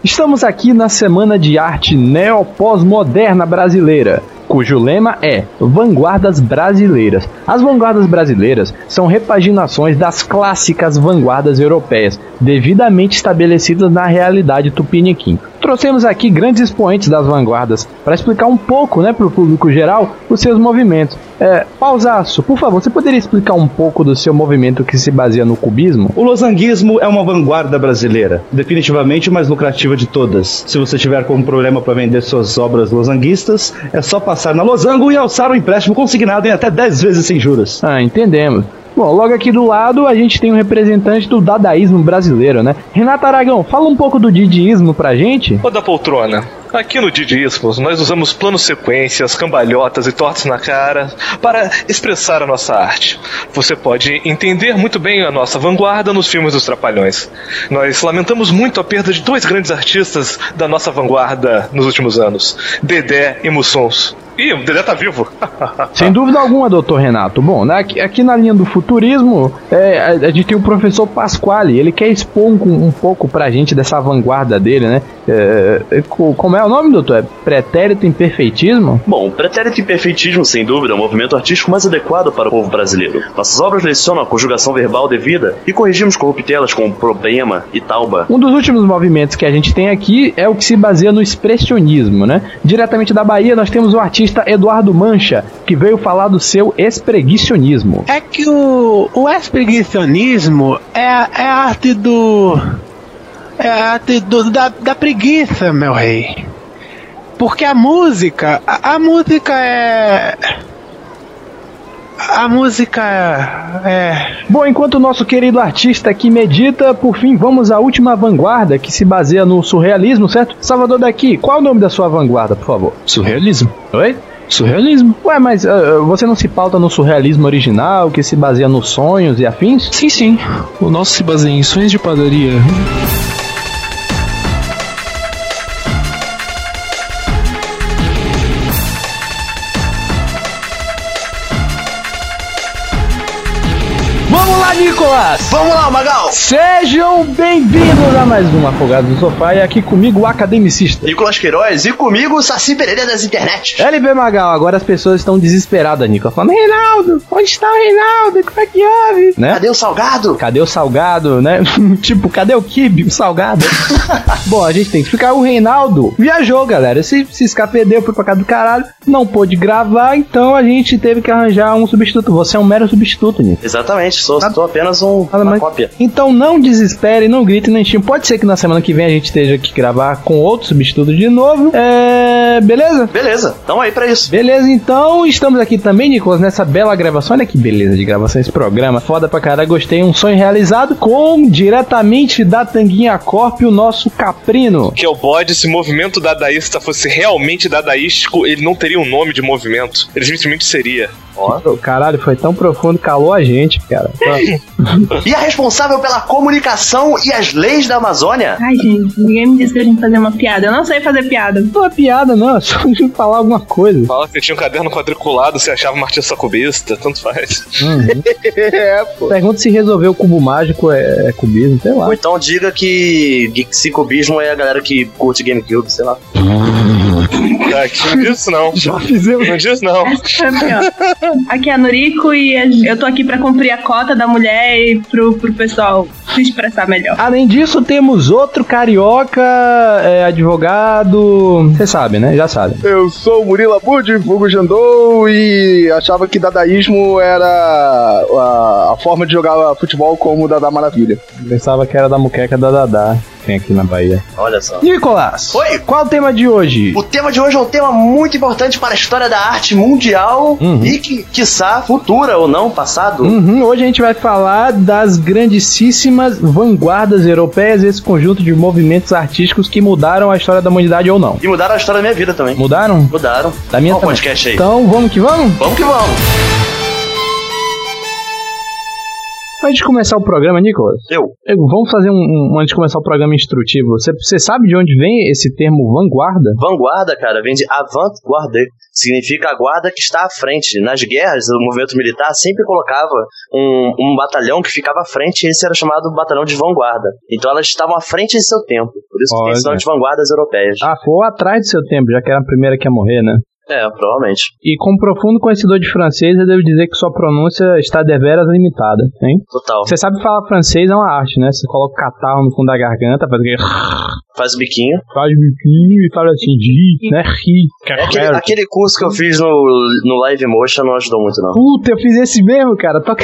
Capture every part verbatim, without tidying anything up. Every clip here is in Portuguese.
Estamos aqui na Semana de Arte Neopós-Moderna Brasileira, cujo lema é Vanguardas Brasileiras. As vanguardas brasileiras são repaginações das clássicas vanguardas europeias, devidamente estabelecidas na realidade tupiniquim. Trouxemos aqui grandes expoentes das vanguardas para explicar um pouco, né, para o público geral, os seus movimentos. É, Pausaço, por favor, você poderia explicar um pouco do seu movimento que se baseia no cubismo? O losanguismo é uma vanguarda brasileira, definitivamente a mais lucrativa de todas. Se você tiver com um problema para vender suas obras losanguistas, é só passar na Losango e alçar o empréstimo consignado em até dez vezes sem juros. Ah, entendemos. Bom, logo aqui do lado a gente tem um representante do dadaísmo brasileiro, né? Renato Aragão, fala um pouco do didiísmo pra gente. Ô da poltrona, aqui no didiísmo nós usamos planos sequências, cambalhotas e tortas na cara para expressar a nossa arte. Você pode entender muito bem a nossa vanguarda nos filmes dos Trapalhões. Nós lamentamos muito a perda de dois grandes artistas da nossa vanguarda nos últimos anos, Dedé e Mussons. Ih, o Dedé tá vivo. Sem dúvida alguma, doutor Renato. Bom, né, aqui, aqui na linha do futurismo, é, a, a gente tem o professor Pasquale. Ele quer expor um, um pouco pra gente dessa vanguarda dele, né? É, é, como é o nome, doutor? É pretérito imperfeitismo? Bom, o pretérito imperfeitismo, sem dúvida, é o movimento artístico mais adequado para o povo brasileiro. Nossas obras lecionam a conjugação verbal devida e corrigimos corruptelas como problema e tauba. Um dos últimos movimentos que a gente tem aqui é o que se baseia no expressionismo, né? Diretamente da Bahia, nós temos o artista Eduardo Mancha, que veio falar do seu espreguicionismo. É que o, o espreguicionismo é, é a arte do... É a arte do, da, da preguiça, meu rei. Porque a música... A, a música é... A música é... Bom, enquanto o nosso querido artista aqui medita, por fim, vamos à última vanguarda, que se baseia no surrealismo, certo? Salvador daqui, qual é o nome da sua vanguarda, por favor? Surrealismo. Oi? Surrealismo. Ué, mas uh, você não se pauta no surrealismo original, que se baseia nos sonhos e afins? Sim, sim. O nosso se baseia em sonhos de padaria. Vamos lá, Nicolas! Vamos lá, Magal! Sejam bem-vindos a mais um Afogado no Sofá, e aqui comigo o academicista Nicolas Queiroz, e comigo o Saci Pereira das internet. L B Magal. Agora as pessoas estão desesperadas, Nicolas, falando: Reinaldo, onde está o Reinaldo? Como é que houve? Né? Cadê o salgado? Cadê o salgado, né? Tipo, cadê o quibe, o salgado? Bom, a gente tem que explicar. O Reinaldo viajou, galera, se, se escapedeu, foi pra casa do caralho, não pôde gravar, então a gente teve que arranjar um substituto. Você é um mero substituto, Nicolas. Exatamente, sou, sou apenas um, uma mas, cópia. Então não desespere, não grite, nem xingue. Pode ser que na semana que vem a gente esteja aqui gravar com outro substituto de novo. É... Beleza? Beleza, tamo aí pra isso. Beleza, então estamos aqui também, Nicolas, nessa bela gravação. Olha que beleza de gravação esse programa. Foda pra caralho, gostei. Um sonho realizado com, diretamente da Tanguinha Corp, o nosso Caprino. Que é o bode. Se o movimento dadaísta fosse realmente dadaístico, ele não teria um nome de movimento. Ele simplesmente seria. Ó, oh, caralho, foi tão profundo, calou a gente, cara. E a responsável pela comunicação e as leis da Amazônia? Ai, gente, ninguém me disse pra gente fazer uma piada. Eu não sei fazer piada. Não é piada, não, é só a gente falar alguma coisa. Fala que você tinha um caderno quadriculado, você achava uma artista cubista, tanto faz. Uhum. É, pô. Pergunta se resolver o cubo mágico é, é cubismo, sei lá. Ou então diga que, que se cubismo é a galera que curte GameCube, sei lá. Ah, que não diz não. Já fizemos. Não diz não. Aqui é a Noriko e eu tô aqui pra cumprir a cota da mulher e pro, pro pessoal se expressar melhor. Além disso, temos outro carioca, é, advogado. Você sabe, né? Já sabe. Eu sou o Murilo Abud, vulgo Jandou, e achava que dadaísmo era a, a forma de jogar futebol como o Dadá Maravilha. Pensava que era da muqueca da Dadá. Tem aqui na Bahia. Olha só. Nicolas! Oi! Qual o tema de hoje? O tema de hoje é um tema muito importante para a história da arte mundial, uhum. e que, quiçá, futura ou não, passado. Uhum. Hoje a gente vai falar das grandíssimas vanguardas europeias, esse conjunto de movimentos artísticos que mudaram a história da humanidade ou não. E mudaram a história da minha vida também. Mudaram? Mudaram. Da minha Olha o também. podcast aí. Então, vamos que vamos? Vamos que vamos. Antes de começar o programa, Nicolas. Eu. eu vamos fazer um, um. Antes de começar o programa instrutivo. Você, você sabe de onde vem esse termo vanguarda? Vanguarda, cara, vem de avant-garde. Significa a guarda que está à frente. Nas guerras, o movimento militar sempre colocava um, um batalhão que ficava à frente e esse era chamado batalhão de vanguarda. Então elas estavam à frente de seu tempo. Por isso que tem esse nome de vanguardas europeias. Ah, foi atrás de seu tempo, já que era a primeira que ia morrer, né? É, provavelmente. E como profundo conhecedor de francês, eu devo dizer que sua pronúncia está deveras limitada, hein? Total. Você sabe falar francês é uma arte, né? Você coloca o catarro no fundo da garganta, faz aquele... Faz o biquinho. Faz o biquinho e fala assim, de, né? Ri. É aquele, aquele curso que eu fiz no, no Live Motion não ajudou muito, não. Puta, eu fiz esse mesmo, cara. Toca...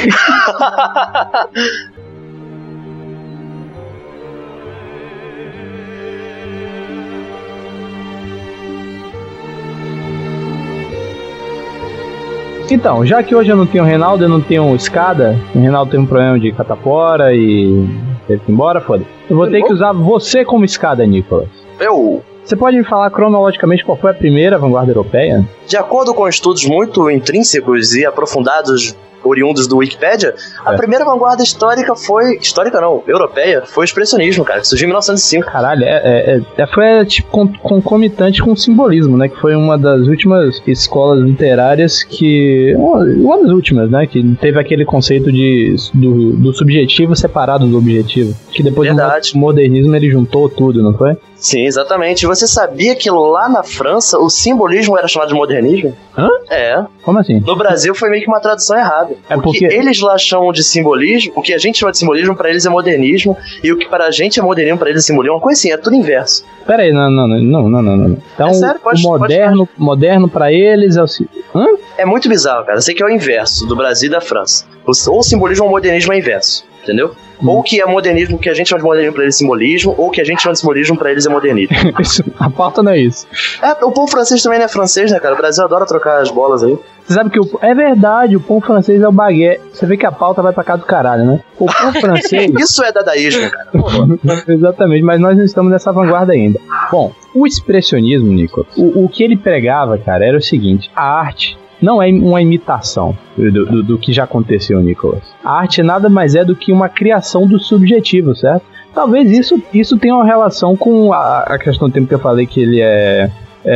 Então, já que hoje eu não tenho o Reinaldo, eu não tenho o Escada, o Reinaldo teve um problema de catapora e teve que ir embora, foda. Eu vou ter que usar você como Escada, Nicolas. Eu... Você pode me falar cronologicamente qual foi a primeira vanguarda europeia? De acordo com estudos muito intrínsecos e aprofundados oriundos do Wikipedia, a é. primeira vanguarda histórica foi... Histórica não, europeia, foi o expressionismo, cara, que surgiu em mil novecentos e cinco. Caralho, é, é, é, foi tipo concomitante com o simbolismo, né? Que foi uma das últimas escolas literárias que... Uma das últimas, né? Que teve aquele conceito de, do, do subjetivo separado do objetivo. Que depois do modernismo ele juntou tudo, não foi? Sim, exatamente. Você sabia que lá na França o simbolismo era chamado de modernismo? Hã? É. Como assim? No Brasil foi meio que uma tradução errada. É o porque... que eles lá chamam de simbolismo, o que a gente chama de simbolismo pra eles é modernismo, e o que para a gente é modernismo pra eles é simbolismo, uma coisa assim, é tudo inverso. Pera aí, não, não, não, não, não, não, não. Então, é sério, pode, o moderno, pode moderno pra eles é o... Hã? É muito bizarro, cara. Eu sei que é o inverso do Brasil e da França. Ou o simbolismo ou o modernismo é inverso, entendeu? Hum. Ou que é modernismo, que a gente chama de modernismo pra eles é simbolismo, ou que a gente chama de simbolismo pra eles é modernismo. Isso, a pauta não é isso. É, o povo francês também não é francês, né, cara? O Brasil adora trocar as bolas aí. Você sabe que o... é verdade, o pão francês é o baguete. Você vê que a pauta vai pra cá do caralho, né? O pão francês... Isso é dadaísmo, cara. Exatamente, mas nós não estamos nessa vanguarda ainda. Bom, o expressionismo, Nicolas, o, o que ele pregava, cara, era o seguinte: a arte não é uma imitação do, do, do que já aconteceu, Nicolas. A arte nada mais é do que uma criação do subjetivo, certo? Talvez isso, isso tenha uma relação com a, a questão do tempo que eu falei que ele é...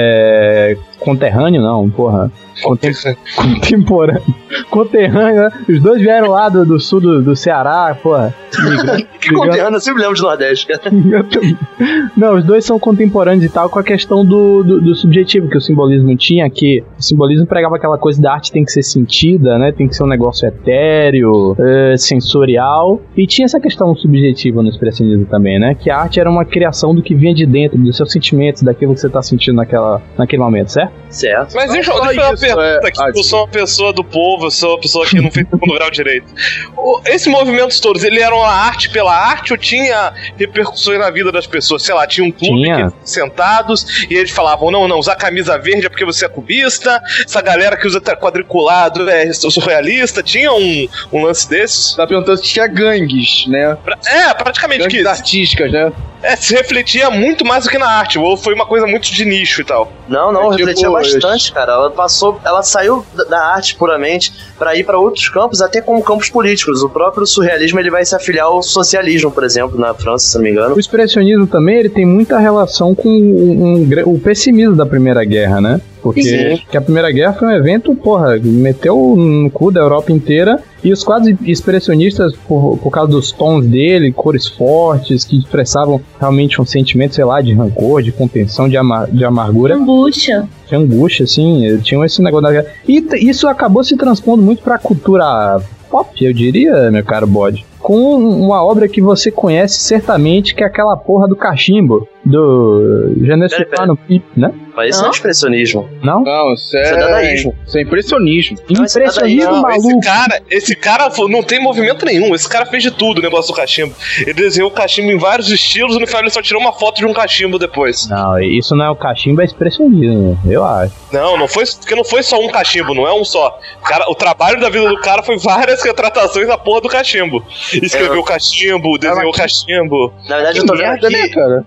É... Conterrâneo, não, porra. Contem... Contemporâneo. Conterrâneo, né? Os dois vieram lá do, do sul do, do Ceará, porra. Que conterrâneo, eu sempre lembro de Nordeste, cara. Não, os dois são contemporâneos e tal, com a questão do, do, do subjetivo que o simbolismo tinha, que o simbolismo pregava aquela coisa da arte tem que ser sentida, né? Tem que ser um negócio etéreo, é, sensorial. E tinha essa questão subjetiva no expressionismo também, né? Que a arte era uma criação do que vinha de dentro, dos seus sentimentos, daquilo que você tá sentindo naquela, naquele momento, certo? Certo. Mas deixa, deixa eu fazer uma pergunta aqui, é... eu sou uma pessoa do povo, eu sou uma pessoa que não fez segundo grau direito. Esses movimentos todos, eles eram a arte pela arte ou tinha repercussões na vida das pessoas? Sei lá, tinha um clube tinha. Que, sentados e eles falavam, não, não, usar camisa verde é porque você é cubista, essa galera que usa quadriculado é surrealista, tinha um, um lance desses? Tá perguntando se tinha gangues, né? É, praticamente. Gangues que artísticas, né? É, se refletia muito mais do que na arte, ou foi uma coisa muito de nicho e tal. Não, não, é, refletia tipo, bastante, cara. Ela passou, ela saiu da arte puramente pra ir pra outros campos, até como campos políticos. O próprio surrealismo, ele vai se afiliar ao socialismo, por exemplo, na França, se não me engano. O expressionismo também, ele tem muita relação com um, um, o pessimismo da Primeira Guerra, né? Porque que a Primeira Guerra foi um evento, porra, meteu no cu da Europa inteira. E os quadros expressionistas, por, por causa dos tons dele, cores fortes, que expressavam realmente um sentimento, sei lá, de rancor, de contenção, de, amar, de amargura. Angústia. De angústia, assim, tinham esse negócio da guerra. E t- isso acabou se transpondo muito pra cultura pop, eu diria, meu caro bode. Com uma obra que você conhece certamente, que é aquela porra do cachimbo, do Genésio Pip, né? Mas isso não é expressionismo. Não? Não, isso é... Isso é dadaísmo. Isso é impressionismo. Não, impressionismo, não, maluco. Esse cara, esse cara não tem movimento nenhum. Esse cara fez de tudo o negócio do cachimbo. Ele desenhou o cachimbo em vários estilos e no final ele só tirou uma foto de um cachimbo depois. Não, isso não é o cachimbo, é expressionismo, eu acho. Não, não foi, porque não foi só um cachimbo, não é um só. O, cara, o trabalho da vida do cara foi várias retratações da porra do cachimbo. Escreveu o é. cachimbo, desenhou o cachimbo. Na verdade, eu tô vendo merda, aqui, né, cara? Esse,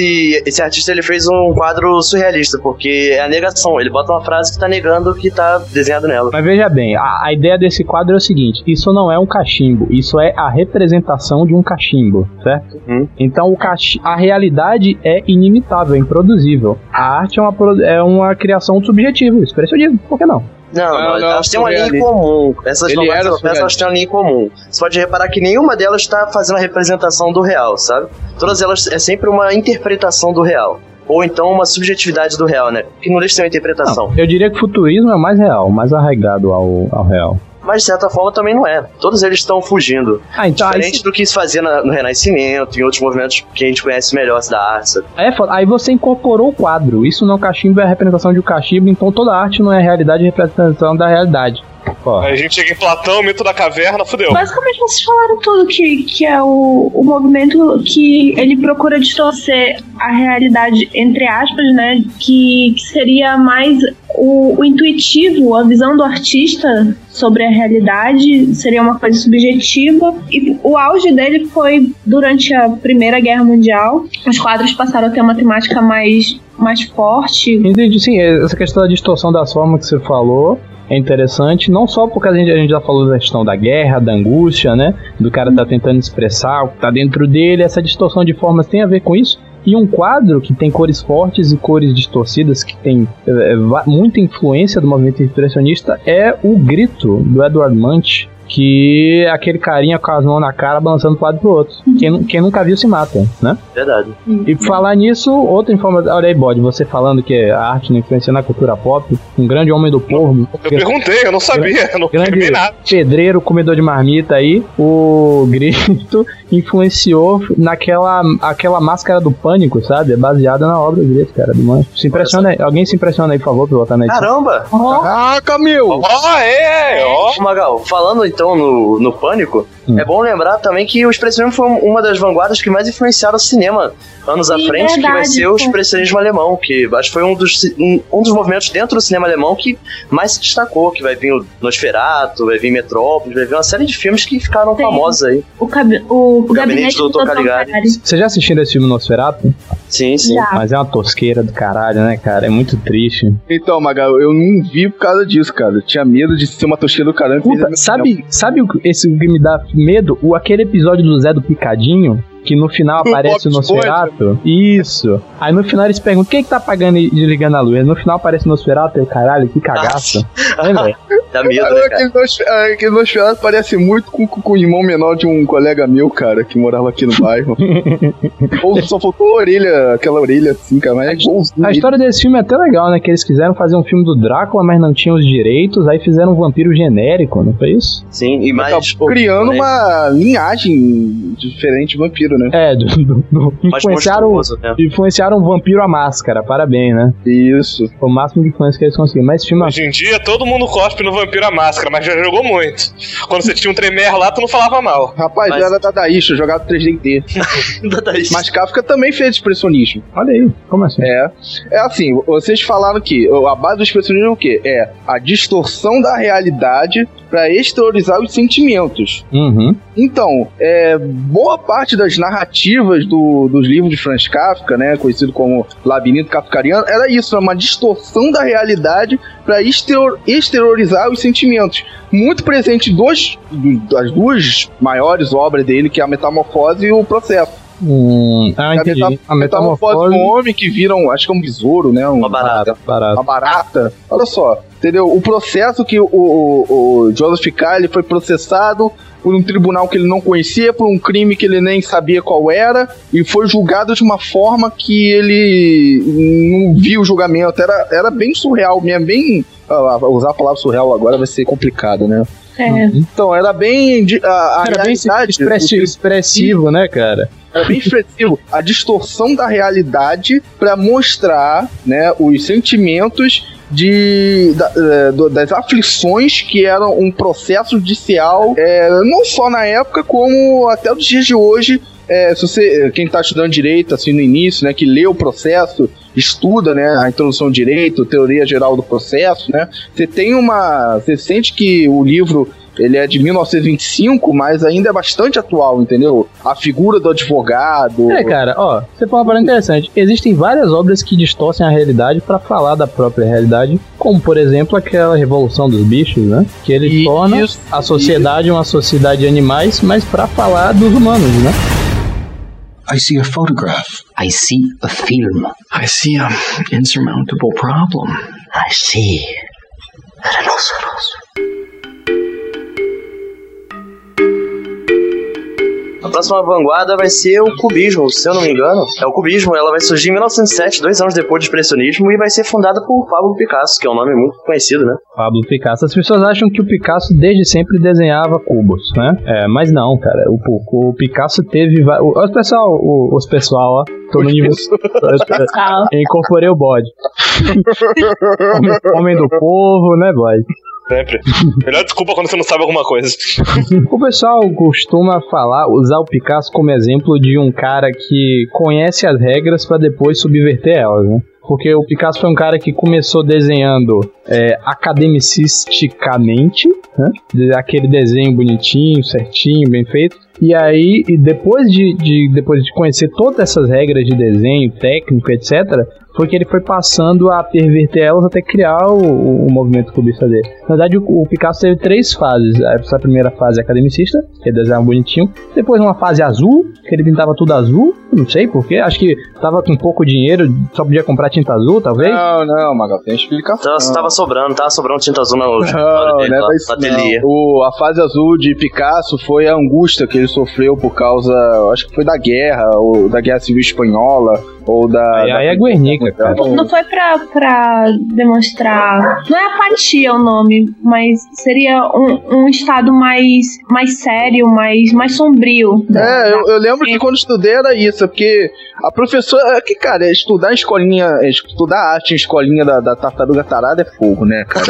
esse, esse artista ele fez um quadro surrealista, porque é a negação. Ele bota uma frase que tá negando o que tá desenhado nela. Mas veja bem, a, a ideia desse quadro é o seguinte: isso não é um cachimbo, isso é a representação de um cachimbo, certo? Hum. Então o cach... a realidade é inimitável, é improduzível. A arte é uma, pro... é uma criação subjetiva, expressionismo, por que não? Não, Não, não, não, elas têm uma linha em surrealista. comum. Essas Ele novelas era europeias, elas têm uma linha em comum. Você pode reparar que nenhuma delas está fazendo a representação do real, sabe? Todas elas é sempre uma interpretação do real. Ou então uma subjetividade do real, né? Que não deixa de ser uma interpretação. Não, eu diria que o futurismo é mais real, mais arraigado ao, ao real. Mas de certa forma também não é. Todos eles estão fugindo. Ah, então Diferente aí, do que se fazia na- no Renascimento, em outros movimentos que a gente conhece melhor da arte, sabe? é foda. Aí você incorporou o quadro. Isso não é cachimbo, é a representação de um cachimbo, então toda arte não é realidade, é representação da realidade. Ó. Aí a gente chega em Platão, mito da caverna, fudeu. Basicamente vocês falaram tudo, que, que é o, o movimento que ele procura distorcer a realidade, entre aspas, né? Que, que seria mais o, o intuitivo, a visão do artista sobre a realidade, seria uma coisa subjetiva. E o auge dele foi durante a Primeira Guerra Mundial. Os quadros passaram a ter uma temática mais, mais forte. Entendi, sim, essa questão da distorção das formas que você falou é interessante, não só porque a gente, a gente já falou da questão da guerra, da angústia, né, do cara tá tentando expressar o que tá dentro dele, essa distorção de formas tem a ver com isso, e um quadro que tem cores fortes e cores distorcidas, que tem é, muita influência do movimento expressionista, é o Grito, do Edward Munch, que é aquele carinha com as mãos na cara balançando pro lado e pro outro. Quem, quem nunca viu se mata, né? Verdade. E por falar nisso, outra informação. Olha aí, Bode, você falando que a arte não influencia na cultura pop, um grande homem do povo. Eu perguntei, eu não sabia, eu não Grande perguntei nada. pedreiro, comedor de marmita aí, o Grito influenciou naquela aquela máscara do Pânico, sabe? É baseada na obra do Grito, cara, do Mancho. Se impressiona aí. Alguém se impressiona aí, por favor, pra botar na edição. Caramba! Caraca, meu! Ó, é, ó. Ô, Magal, falando então no, no Pânico, Hum. é bom lembrar também que o expressionismo foi uma das vanguardas que mais influenciaram o cinema anos à Sim, frente, que vai verdade, ser o foi. expressionismo alemão, que acho que foi um dos, um, um dos movimentos dentro do cinema alemão que mais se destacou, que vai vir o Nosferatu, vai vir Metrópolis, vai vir uma série de filmes que ficaram Sim. famosos aí. O, cabi- o, o gabinete do do doutor doutor Caligari. Caligari. Vocês já assistiram esse filme Nosferatu? Sim, sim. Já. Mas é uma tosqueira do caralho, né, cara? É muito triste. Então, Magal, eu não vi por causa disso, cara. Eu tinha medo de ser uma tosqueira do caramba. Puta, sabe, sabe o, que- esse que me dá medo? O, aquele episódio do Zé do Picadinho, que no final O aparece o Bob Nosferatu. Isso. Aí no final eles perguntam, quem é que tá apagando e desligando a luz? No final aparece o Nosferatu, eu, caralho, que cagaço. Lembra? Dá medo, né, cara? Aquele Nosfer- ah, aquele Nosferatu parece muito com, com, com o irmão menor de um colega meu, cara, que morava aqui no bairro. Ou só faltou a orelha, aquela orelha assim, cara, mas é igualzinho. A história desse filme é até legal, né? Que eles quiseram fazer um filme do Drácula, mas não tinham os direitos, aí fizeram um vampiro genérico, não foi isso? Sim, e mais... Acabou criando uma linhagem diferente de vampiro, né? É, do, do, do, mais influenciaram, monstruoso, né? influenciaram um vampiro à máscara, parabéns, né? Isso. Foi o máximo de influência que eles conseguiram. Mas esse filme é Hoje em dia todo mundo cospe no Vampiro à Máscara, mas já jogou muito. Quando você tinha um Tremere lá, tu não falava mal. Rapaz, Mas- era dadaísta, jogado três D em T. Mas Kafka também fez expressionismo. Olha aí, como assim? É. É assim, vocês falaram que a base do expressionismo é o quê? É a distorção da realidade para exteriorizar os sentimentos. Uhum. Então, é, boa parte das narrativas do- dos livros de Franz Kafka, né, conhecido como Labirinto Kafkariano, era isso, era uma distorção da realidade para exterior, exteriorizar os sentimentos. Muito presente em dois, das duas maiores obras dele, que é a Metamorfose e o Processo. Hum, ah, entendi. A, meta- A metamorfose metamorfose. de um homem que vira um, acho que é um besouro, né? Um, Uma barata. Barato. uma barata. Olha só, entendeu? O processo que o, o, o Joseph K. ele foi processado por um tribunal que ele não conhecia, por um crime que ele nem sabia qual era, e foi julgado de uma forma que ele não viu o julgamento. Era, era bem surreal mesmo, bem... ah, usar a palavra surreal agora vai ser complicado, né? É. Então, era bem... de- A, a Era bem realidade- expressi- expressivo, né, cara? Era bem expressivo. A distorção da realidade para mostrar, né, os sentimentos de, da- eh, do- das aflições que eram um processo judicial, eh, não só na época, como até os dias de hoje. Eh, se você, quem está estudando direito, assim, no início, né, que lê o processo, estuda, né, a introdução ao direito, teoria geral do processo, né, você tem uma... Você sente que o livro ele é de mil novecentos e vinte e cinco, mas ainda é bastante atual, entendeu? A figura do advogado... É, cara, ó, você falou uma parada interessante. Existem várias obras que distorcem a realidade pra falar da própria realidade, como, por exemplo, aquela Revolução dos Bichos, né? Que ele E torna isso- a sociedade uma sociedade de animais, mas pra falar dos humanos, né? I see a photograph. I see a film. I see an insurmountable problem. I see. Rinoceros. A próxima vanguarda vai ser o cubismo, se eu não me engano. É o cubismo, ela vai surgir em mil novecentos e sete, dois anos depois do expressionismo, e vai ser fundada por Pablo Picasso, que é um nome muito conhecido, né? Pablo Picasso. As pessoas acham que o Picasso desde sempre desenhava cubos, né? É, mas não, cara. O, o Picasso teve... va- O, os pessoal, o, os pessoal, ó. Tô no nível... Eu incorporei o bode. homem, homem do povo, né, bode? Sempre. Melhor desculpa quando você não sabe alguma coisa. O pessoal costuma falar, usar o Picasso como exemplo de um cara que conhece as regras pra depois subverter elas, né? Porque o Picasso foi um cara que começou desenhando é, academicisticamente, né? Aquele desenho bonitinho, certinho, bem feito. E aí, e depois de, de, depois de conhecer todas essas regras de desenho, técnico, etcétera, foi que ele foi passando a perverter elas até criar o, o, o movimento cubista dele. Na verdade, o, o Picasso teve três fases. Essa primeira fase academicista, que ele desenhava bonitinho. Depois uma fase azul, que ele pintava tudo azul. Não sei porquê, acho que tava com pouco dinheiro, só podia comprar tinta azul, talvez. Não, não, Magal, tem explicação. Então, tava sobrando, tava sobrando tinta azul na, Não, dele, não é na, isso na ateliê. não. O, a fase azul de Picasso foi a angústia que ele sofreu por causa, acho que foi da guerra, ou da Guerra Civil Espanhola, ou da... Aí, da aí é Guernica, cara. Não foi pra, pra demonstrar. Não é apatia o nome, mas seria um, um estado mais, mais sério, mais, mais sombrio. É, eu, eu lembro que quando estudei era isso, é porque a professora, que cara, estudar em escolinha, estudar arte em escolinha da, da Tartaruga Tarada é fogo, né, cara?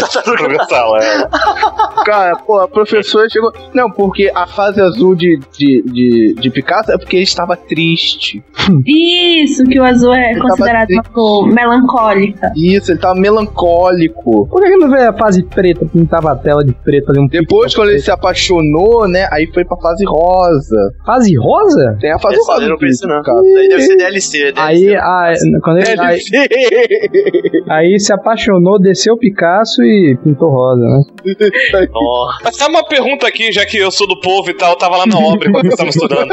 Cara, pô, a professora chegou... Não, porque a fase azul de, de, de, de Picasso é porque ele estava triste. Isso, que o azul é Ele considerado tava uma cor melancólica. Isso, ele tava melancólico. Por que ele não veio a fase preta, pintava a tela de preto, fazia um Depois, quando ele se apaixonou, né, aí foi pra fase rosa. Fase rosa? Tem a fase Essa rosa. eu não conheci, não. cara. Daí deve ser D L C, D L C. Aí, a, quando ele, aí, aí se apaixonou, desceu o Picasso e pintou rosa, né? Ó. Mas tá uma pergunta aqui, já que eu sou do povo e tal, eu tava lá na obra enquanto estava estudando.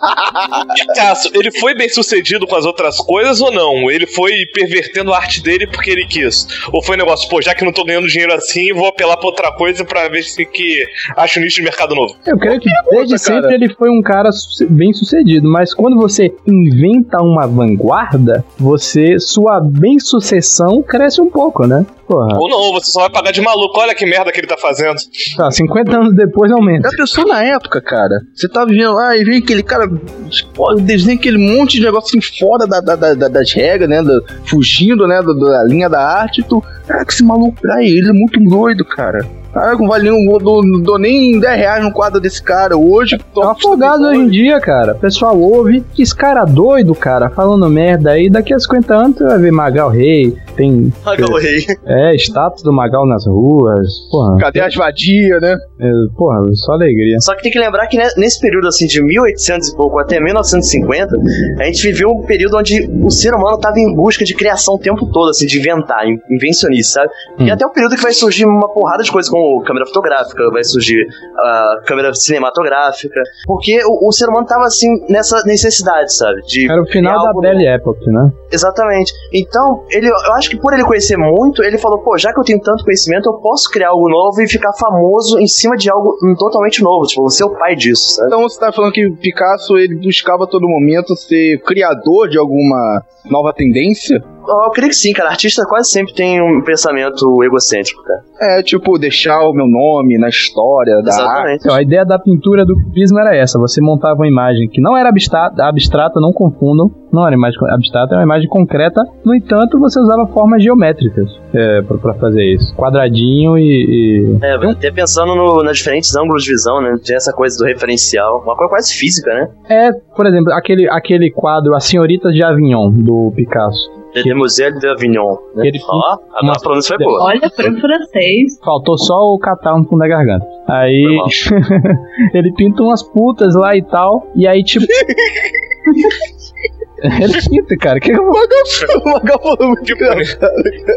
Picasso, ele foi bem sucedido com as outras coisas ou não? Ele foi pervertendo a arte dele porque ele quis? Ou foi um negócio, pô, já que não tô ganhando dinheiro assim, vou apelar pra outra coisa pra ver se que acho um nicho de mercado novo? Eu creio que desde sempre cara. ele foi um cara su- bem sucedido, mas quando você inventa uma vanguarda, você, sua bem-sucessão cresce um pouco, né? Porra, Ou não, você só vai pagar de maluco, olha que merda que ele tá fazendo. tá, cinquenta anos depois aumenta. Já pensou na época, cara? Você tá vendo lá e vem aquele cara, pô, desenha aquele monte de negócio assim fora da, da, da- das regras, né? Da- fugindo, né? Da, da linha da arte. E tu, cara, que esse maluco pra ele é muito doido, cara. Cara, não vale nem, não dou, não dou nem dez reais no quadro desse cara. Hoje, tô Tá afogado hoje em dia, cara. O pessoal ouve que esse cara doido, cara, falando merda aí. Daqui a cinquenta anos você vai ver Magal Rei. Tem. Magal Rei. É, status do Magal nas ruas. Porra. Cadê as vadias, né? É, porra, só alegria. Só que tem que lembrar que né, nesse período assim de mil e oitocentos e pouco até mil novecentos e cinquenta, a gente viveu um período onde o ser humano estava em busca de criação o tempo todo, assim, de inventar, in- invencionista, sabe? Hum. E até o período que vai surgir uma porrada de coisas como câmera fotográfica, vai surgir a câmera cinematográfica, porque o, o ser humano tava assim nessa necessidade, sabe? De Era o final criar da algo Belle novo. Époque, né? Exatamente. Então, ele, eu acho que por ele conhecer muito, ele falou, pô, já que eu tenho tanto conhecimento, eu posso criar algo novo e ficar famoso em cima de algo totalmente novo. Tipo, vou ser o pai disso, sabe? Então você tá falando que Picasso, ele buscava a todo momento ser criador de alguma nova tendência? Eu creio que sim, cara. Artista quase sempre tem um pensamento egocêntrico, cara. É, tipo, deixar o meu nome na história da arte. Exatamente. Então, a ideia da pintura do cubismo era essa. Você montava uma imagem que não era abstrata, abstrata, não confundam. Não era imagem abstrata, era uma imagem concreta. No entanto, você usava formas geométricas. é, pra, pra fazer isso. Quadradinho e... e... É, até pensando no, nos diferentes ângulos de visão, né? Tem essa coisa do referencial. Uma coisa quase física, né? É, por exemplo, aquele, aquele quadro A Senhorita de Avignon, do Picasso. De Demoiselle d'Avignon. Né? Ele Ó, agora a pronúncia foi boa. Olha, foi em francês. Faltou só o catar no fundo da garganta. Aí ele pinta umas putas lá e tal. E aí, tipo. Ele pinta, cara. Que o Magal falou muito engraçado.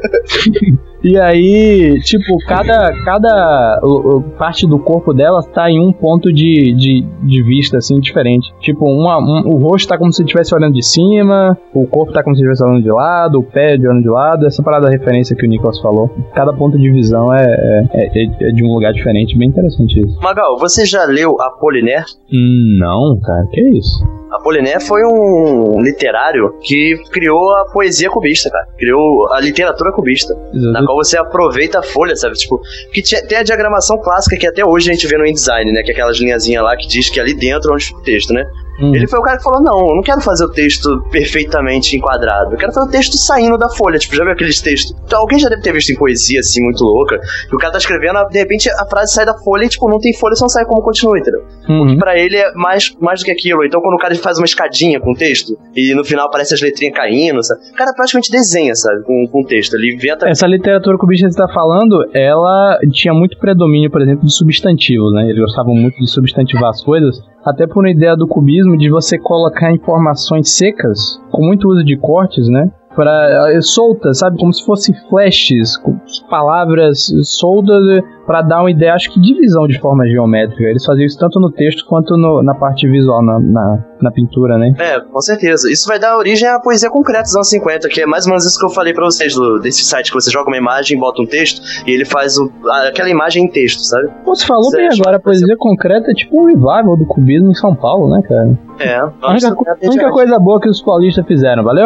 E aí, tipo, cada, cada o, o, parte do corpo dela tá em um ponto de, de, de vista, assim, diferente. Tipo, uma, um, o rosto tá como se estivesse olhando de cima, o corpo tá como se estivesse olhando de lado, o pé de olhando de lado. Essa parada da referência que o Nicolas falou. Cada ponto de visão é, é, é, é de um lugar diferente. Bem interessante isso. Magal, você já leu Apollinaire? Hum, não, cara. Que isso? Apollinaire foi um literário que criou a poesia cubista, cara. Criou a literatura cubista. Exato. Na qual você aproveita a folha, sabe? Tipo, que tem a diagramação clássica que até hoje a gente vê no InDesign, né? Que é aquelas linhazinhas lá que diz que ali dentro é onde fica o texto, né? Hum. Ele foi o cara que falou, não, eu não quero fazer o texto perfeitamente enquadrado. Eu quero fazer o texto saindo da folha. Tipo, já viu aqueles textos? Então, alguém já deve ter visto em poesia, assim, muito louca. Que o cara tá escrevendo, de repente a frase sai da folha e, tipo, não tem folha, só não sai como continua, entendeu? Uhum. Porque pra ele é mais, mais do que aquilo. Então, quando o cara faz uma escadinha com o texto e no final aparece as letrinhas caindo, sabe? O cara praticamente desenha, sabe? Com, com o texto. Ele inventa... Essa literatura cubista que você tá falando, ela tinha muito predomínio, por exemplo, de substantivos, né? Eles gostavam muito de substantivar as coisas. Até por uma ideia do cubismo de você colocar informações secas, com muito uso de cortes, né? Pra, soltas, sabe? Como se fossem flashes, com palavras soltas pra dar uma ideia, acho que de visão de forma geométrica. Eles faziam isso tanto no texto quanto no, na parte visual, na, na, na pintura, né? É, com certeza. Isso vai dar origem à poesia concreta dos anos cinquenta, que é mais ou menos isso que eu falei pra vocês, do, desse site que você joga uma imagem, bota um texto, e ele faz o, aquela imagem em texto, sabe? Pô, você falou bem agora, a poesia concreta é tipo um revival do cubismo em São Paulo, né, cara? É. A única, a única coisa boa que os paulistas fizeram, valeu?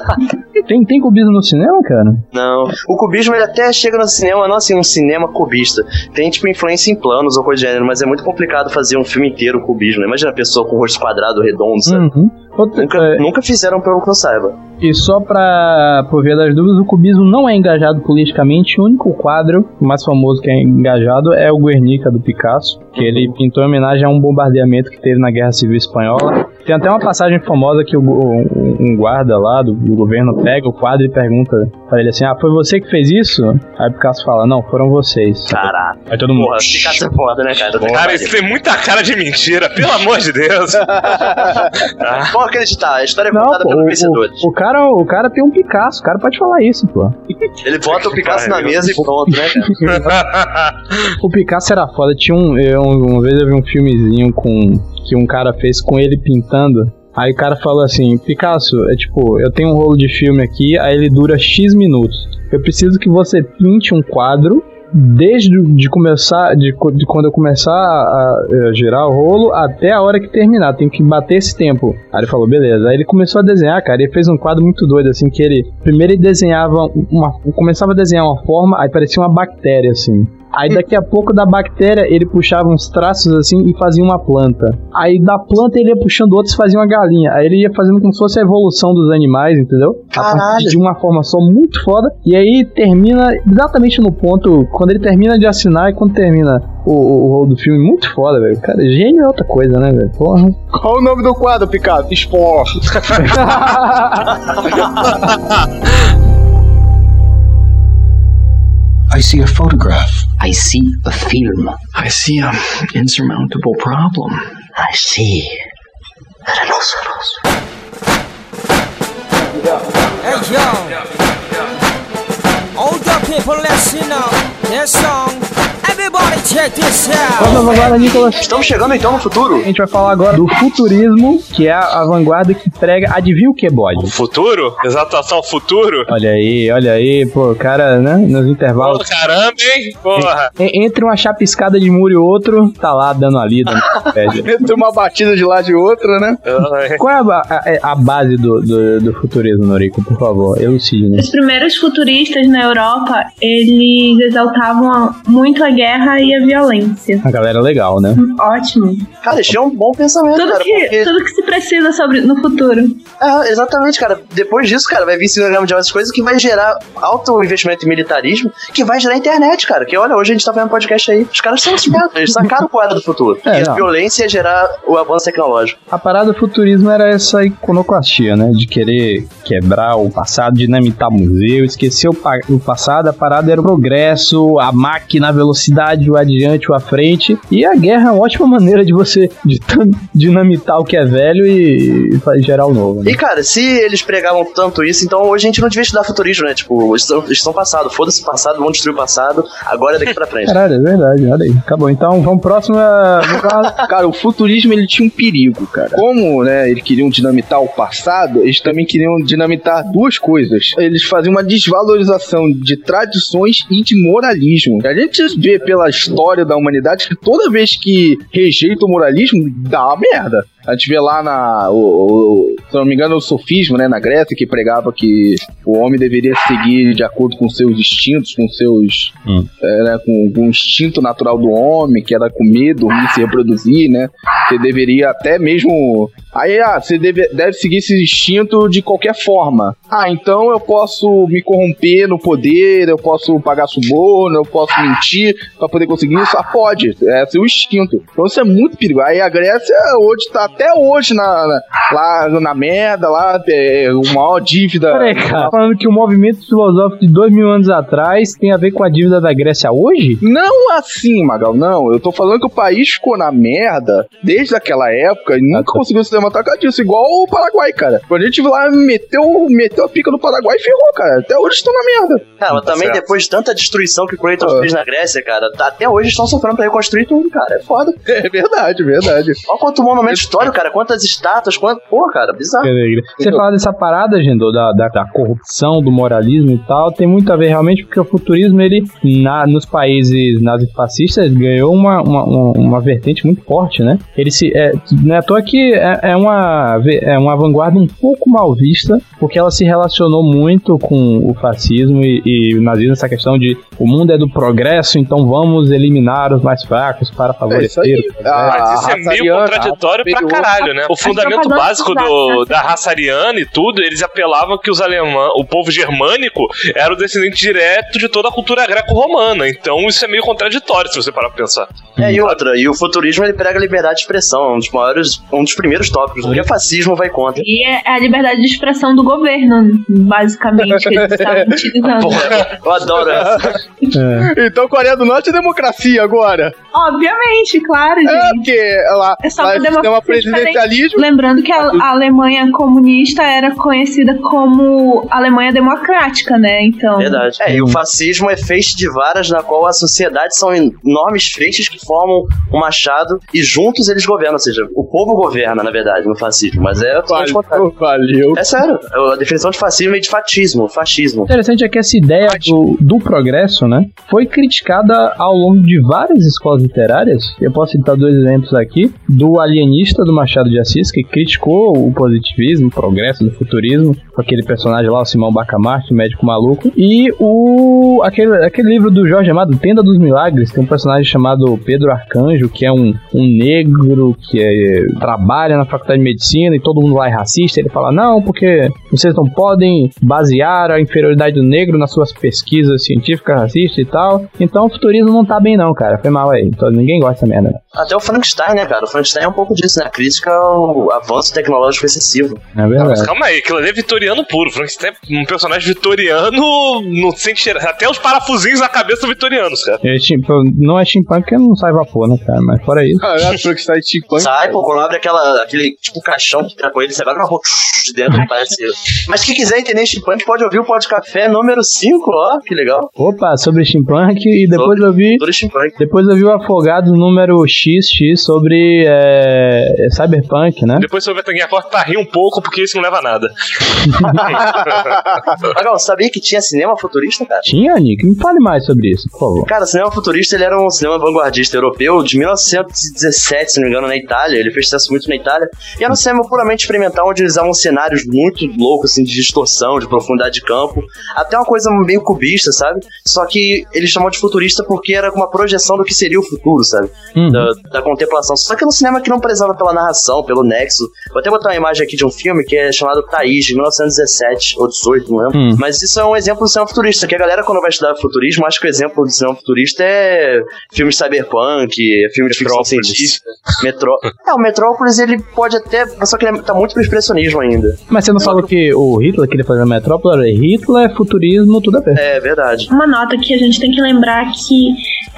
Tem, tem cubismo no cinema, cara? Não. O cubismo, ele até chega no cinema, não assim, um cinema cubista. Tem, tipo, influência em planos ou coisa do gênero, mas é muito complicado fazer um filme inteiro cubismo. Imagina a pessoa com o rosto quadrado, redondo, sabe? Uhum. Outra, nunca, é... nunca fizeram, pelo que eu saiba. E só pra, por via das dúvidas, o cubismo não é engajado politicamente. O único quadro mais famoso que é engajado é o Guernica, do Picasso, que uhum. ele pintou em homenagem a um bombardeamento que teve na Guerra Civil Espanhola. Tem até uma passagem famosa que o, um guarda lá do, do governo pega o quadro e pergunta pra ele assim, ah, foi você que fez isso? Aí o Picasso fala, não, foram vocês. Caraca. Aí todo mundo... Porra, Picasso é foda, né, cara? Cara, isso tem muita cara de mentira, pelo amor de Deus. Vamos acreditar, a história é contada pelos vencedores. O, o, cara, o cara tem um Picasso, o cara pode falar isso, pô. Ele bota o Picasso na mesa e pronto, né, cara? O Picasso era foda. Tinha um, eu, uma vez eu vi um filmezinho com, que um cara fez com ele pintando. Aí o cara falou assim, Picasso, é tipo, eu tenho um rolo de filme aqui, aí ele dura X minutos. Eu preciso que você pinte um quadro desde de começar, de, de quando eu começar a, a girar o rolo até a hora que terminar, tem que bater esse tempo. Aí ele falou, beleza. Aí ele começou a desenhar, cara, ele fez um quadro muito doido, assim, que ele, primeiro ele desenhava uma, começava a desenhar uma forma, aí parecia uma bactéria, assim. Aí daqui a pouco da bactéria ele puxava uns traços assim e fazia uma planta. Aí da planta ele ia puxando outros e fazia uma galinha. Aí ele ia fazendo como se fosse a evolução dos animais, entendeu? Caralho. A partir de uma forma só muito foda. E aí termina exatamente no ponto, quando ele termina de assinar e quando termina o rolo do filme, muito foda, velho. Cara, gênio é outra coisa, né, velho? Porra. Qual o nome do quadro, Picasso? Sport. I see a photograph. I see a film. I see an insurmountable problem. I see rhinoceros. Hey yo, all the people listen now. This song. Everybody check this out. Vamos agora, Nicolas. Estamos chegando então no futuro. A gente vai falar agora do futurismo, que é a vanguarda que prega, adivinha o que, bode? O futuro? Exaltação futuro? Olha aí, olha aí, pô, o cara, né, nos intervalos. Pô, caramba, hein? Porra. En- entre uma chapiscada de muro e outro, tá lá dando a lida. Entre uma batida de lá de outra, né? Qual é a, a, a base do, do, do futurismo, Noriko, por favor? Elucide, né? Os primeiros futuristas na Europa, eles exaltavam muito a guerra guerra e a violência. A galera legal, né? Ótimo. Cara, isso é um bom pensamento, tudo cara. Que, porque... Tudo que se precisa sobre, no futuro. É, exatamente, cara. Depois disso, cara, vai vir Segunda Guerra Mundial, essas coisas que vai gerar alto investimento em militarismo, que vai gerar internet, cara. Que olha, hoje a gente tá fazendo podcast aí. Os caras são espertos, eles sacaram o quadro do futuro. É, e a violência ia gerar o avanço tecnológico. A parada do futurismo era essa iconoclastia, né? De querer quebrar o passado, dinamitar museu, esquecer o, pa- o passado. A parada era o progresso, a máquina, a velocidade, o adiante, o à frente. E a guerra é uma ótima maneira de você de t- dinamitar o que é velho e, e gerar o novo, né? E, cara, se eles pregavam tanto isso, então hoje a gente não devia estudar futurismo, né? Tipo, eles estão, estão passado, foda-se o passado, vão destruir o passado, agora é daqui pra frente. Caralho, é verdade, olha aí. Acabou. Então, vamos próximo. A... Cara, o futurismo, ele tinha um perigo, cara. Como, né, eles queriam dinamitar o passado, eles também queriam dinamitar duas coisas. Eles faziam uma desvalorização de tradições e de moralismo. A gente vê pela história da humanidade que toda vez que rejeita o moralismo, dá uma merda. A gente vê lá na, o, o, se não me engano, o sofismo, né, na Grécia, que pregava que o homem deveria seguir de acordo com seus instintos, com seus, hum. é, né, com, com o instinto natural do homem, que era comer, dormir, se reproduzir, né? Você deveria até mesmo... Aí, ah, você deve, deve seguir esse instinto de qualquer forma. Ah, então eu posso me corromper no poder, eu posso pagar suborno, eu posso mentir pra poder conseguir isso. Ah, pode, é seu instinto. Então isso é muito perigoso. Aí a Grécia hoje tá até hoje na, na, lá na merda, lá é uma maior dívida. Peraí, cara, falando que o movimento filosófico de dois mil anos atrás tem a ver com a dívida da Grécia hoje? Não assim, Magal, não. Eu tô falando que o país ficou na merda desde aquela época e nunca ah, tá. conseguiu se levantar com disso, igual o Paraguai, cara. Quando a gente lá meteu, meteu a pica no Paraguai e ferrou, cara. Até hoje estão na merda. Cara, mas também certo. Depois de tanta destruição que o Kratos ah. fez na Grécia, cara, até hoje estão sofrendo pra reconstruir tudo, cara. É foda. É verdade, verdade. Olha quanto monumento histórico, cara, quantas estátuas, quanto... Pô, cara, bizarro. Você fala dessa parada, Gendô, da, da, da corrupção, do moralismo e tal, tem muito a ver realmente porque o futurismo, ele, na, nos países nazifascistas, ganhou uma, uma, uma, uma vertente muito forte, né? Ele se... É, não é à toa que é, é uma é uma vanguarda um pouco mal vista, porque ela se relacionou muito com o fascismo e, e o nazismo, essa questão de o mundo é do progresso, então vamos eliminar os mais fracos para favorecer é isso, ah, Mas isso é meio contraditório pra caralho, né? O fundamento básico do, da raça ariana e tudo, eles apelavam que os alemães, o povo germânico era o descendente direto de toda a cultura greco-romana, então isso é meio contraditório se você parar pra pensar. É, e outra, e o futurismo ele prega a liberdade de expressão, um dos maiores, um dos primeiros tópicos, porque o fascismo vai contra. E é a liberdade de expressão do governo, basicamente, que eles estavam utilizando. Porra, eu adoro essa. É. Então Coreia do Norte é democracia agora. Obviamente, claro, gente. É, porque lá, é só lá tem uma presidencialismo. Lembrando que a, a Alemanha comunista era conhecida como Alemanha democrática, né? Então... Verdade. É, e o fascismo é feixe de varas na qual a sociedade são enormes feixes que formam um machado e juntos eles governam, ou seja, o povo governa, na verdade, no fascismo, mas é totalmente contrário. Valeu. É sério, a definição de fascismo é de fatismo, fascismo. O interessante é que essa ideia do, do progresso, né, foi criticada ao longo de várias escolas literárias. Eu posso citar dois exemplos aqui, do Alienista, do Machado de Assis, que criticou o positivismo, o progresso do futurismo, com aquele personagem lá, o Simão Bacamarte, médico maluco, e o aquele, aquele livro do Jorge Amado, Tenda dos Milagres, tem um personagem chamado Pedro Arcanjo, que é um, um negro que é, trabalha na faculdade de medicina e todo mundo lá é racista. Ele fala, não, porque vocês não podem basear a inferioridade do negro nas suas pesquisas científicas racistas e tal. Então o futurismo não tá bem não, cara, foi mal aí, então ninguém gosta dessa merda. Até o Frankenstein, né, cara, o Frankenstein é um pouco disso, né, a crítica ao avanço tecnológico excessivo. É verdade. Mas calma aí, aquilo ali é vitoriano puro, o Frankenstein é um personagem vitoriano, não sente cheiro, até os parafusinhos na cabeça são vitorianos, cara. É, não é steampunk porque não sai vapor, né, cara, mas fora isso. Ah, é Frankenstein é steampunk. Sai, pô, quando abre aquela, aquele tipo caixão que tá com ele, você vai com uma roupa de dentro, parece. Mas quem quiser entender steampunk pode ouvir o Pod Café número cinco, ó, que legal. Opa, sobre steampunk e depois sobre, eu vi steampunk. Depois eu vi o Afogado número X X sobre é, Cyberpunk, né? Depois você vai ter que cortar pra rir um pouco porque isso não leva a nada. Magal, sabia que tinha cinema futurista, cara? Tinha, Nick? Me fale mais sobre isso, por favor. Cara, o cinema futurista, ele era um cinema vanguardista europeu de mil novecentos e dezessete, se não me engano, na Itália. Ele fez sucesso muito na Itália. E era um cinema puramente experimental, onde eles usavam cenários muito loucos, assim, de distorção, de profundidade de campo. Até uma coisa meio cubista, sabe? Só que eles chamam de futurista porque era uma projeção do que seria o futuro, sabe? Uhum. Da, da contemplação. Só que era um cinema que não prezava pela narração, pelo nexo. Vou até botar uma imagem aqui de um filme que é chamado Thaís, de mil novecentos e dezessete ou dezoito, não lembro. Uhum. Mas isso é um exemplo do cinema futurista, que a galera, quando vai estudar futurismo, acha que o exemplo do cinema futurista é filme cyberpunk, filme de ficção científica. Metró... É, o Metrópolis, ele pode até... Só que ele tá muito pro expressionismo ainda. Mas você não falou que o Hitler queria fazer a Metrópole? Hitler, futurismo, tudo a ver. É, verdade. Uma nota que a gente tem que lembrar que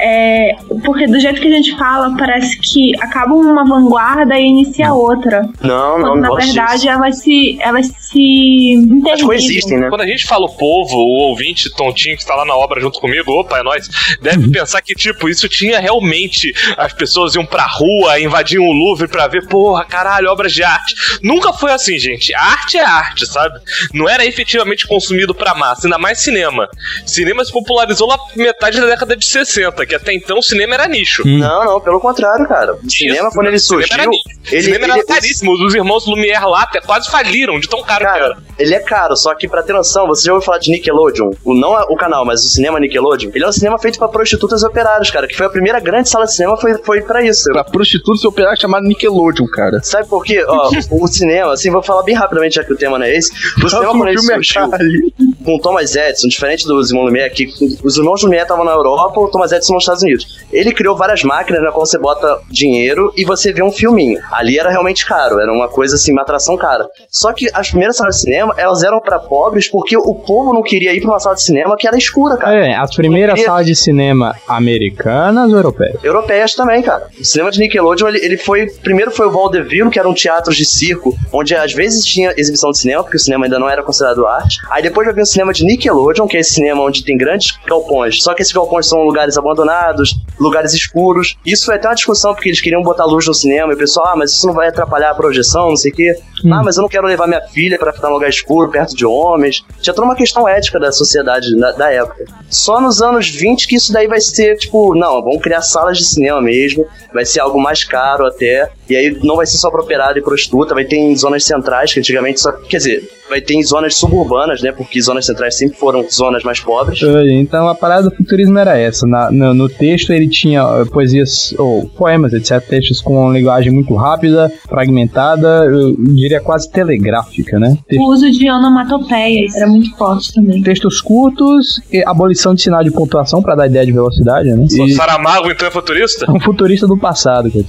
é, porque do jeito que a gente fala, parece que acaba uma vanguarda e inicia outra. Não, não, Quando, não. na verdade, elas se, elas se interligam. Elas coexistem, né? Quando a gente fala o povo, o ouvinte tontinho que está lá na obra junto comigo, opa, é nóis, deve pensar que, tipo, isso tinha realmente, as pessoas iam pra rua, invadiam o Louvre pra ver, porra, caralho, obras de arte. Nunca foi assim, gente. Arte é arte, sabe? Não era efetivamente consumido pra massa, ainda mais cinema. Cinema se popularizou lá metade da década de sessenta, que até então o cinema era nicho. Hum. Não, não, pelo contrário, cara. O cinema, quando ele surgiu... Cinema era, ele, cinema era ele, caríssimo. Os irmãos Lumière lá até quase faliram de tão caro cara, que era. Ele é caro, só que pra ter noção, você já ouviu falar de Nickelodeon? O, não o canal, mas o cinema Nickelodeon. Ele é um cinema feito pra prostitutas e operários, cara, que foi a primeira grande sala de cinema, foi, foi pra isso. Pra prostitutas e operários chamado Nickelodeon, cara. Sabe por quê? Ó, o cinema, assim, vou falar bem rapidamente, já que o tema não é esse. O cinema, quando ele surgiu com Thomas Edison, diferente dos irmãos Lumière, que os irmãos Lumière estavam na Europa, o Thomas Edison nos Estados Unidos. Ele criou várias máquinas na qual você bota dinheiro e você vê um filminho. Ali era realmente caro, era uma coisa assim, uma atração cara. Só que as primeiras salas de cinema, elas eram pra pobres porque o povo não queria ir pra uma sala de cinema que era escura, cara. É, as primeiras queria... salas de cinema americanas ou europeias? Europeias também, cara. O cinema de Nickelodeon, ele, ele foi... Primeiro foi o Vaudeville, que era um teatro de circo, onde às vezes tinha exibição de cinema, porque o cinema ainda não era considerado arte. Aí depois já veio o cinema de Nickelodeon, que é esse cinema onde tem grandes galpões. Só que esses galpões são lugares abandonados, lugares escuros. Isso foi até uma discussão, porque eles queriam botar luz no cinema, e o pessoal, ah, mas isso não vai atrapalhar a projeção, não sei o quê. Hum. Ah, mas eu não quero levar minha filha pra ficar num lugar escuro, perto de homens. Tinha toda uma questão ética da sociedade da, da época. Só nos anos vinte que isso daí vai ser, tipo, não, vamos criar salas de cinema mesmo, vai ser algo mais caro até, e aí não vai ser só pra operário e prostituta, vai ter em zonas centrais, que antigamente só, quer dizer, vai ter em zonas suburbanas, né, porque zonas centrais sempre foram zonas mais pobres. Então a parada do futurismo era essa, Na, no, no texto ele tinha uh, poesias, ou poemas, etcétera, textos com uma linguagem muito rápida, fragmentada, eu diria quase telegráfica, né? Texto... O uso de onomatopeias era muito forte também. Textos curtos, e abolição de sinal de pontuação pra dar ideia de velocidade, né? E... O Saramago então é futurista? É um futurista do passado, que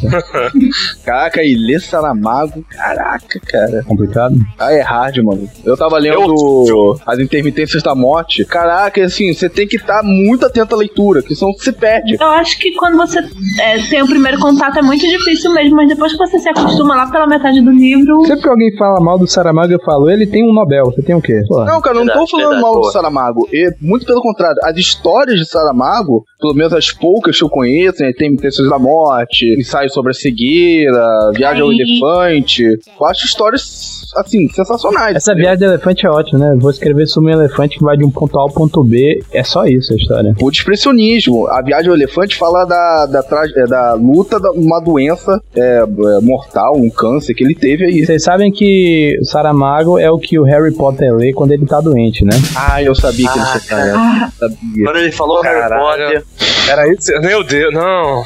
Caraca, e ler Saramago, caraca, cara. É complicado? Ah, é hard, mano. Eu tava lendo eu... As Intermitências da Morte. Caraca, assim, você tem que estar tá muito atento à leitura, que senão você perde. Eu acho que quando você é, tem o primeiro contato é muito difícil mesmo, mas depois que você se acostuma lá pela metade do livro... Sempre que alguém fala mal do Saramago, eu falo, ele tem um Nobel, você tem o quê? Porra. Não, cara, não verdade, tô falando verdade, mal porra. do Saramago. E, muito pelo contrário, as histórias de Saramago, pelo menos as poucas que eu conheço, né, tem Intermitências da Morte, Ensaio sobre a Cegueira, Viagem ao Elefante, eu acho histórias... assim, sensacionais. Essa viagem do elefante é ótima, né? Vou escrever sobre um elefante que vai de um ponto A ao ponto B. É só isso a história. O expressionismo. A viagem do elefante fala da, da, tra... da luta de uma doença é, mortal, um câncer que ele teve aí. Vocês sabem que o Saramago é o que o Harry Potter lê quando ele tá doente, né? Ah, eu sabia que ah, ele sabia. Ah, sabia. Quando ele falou Harry Potter... Era isso? Meu Deus, não...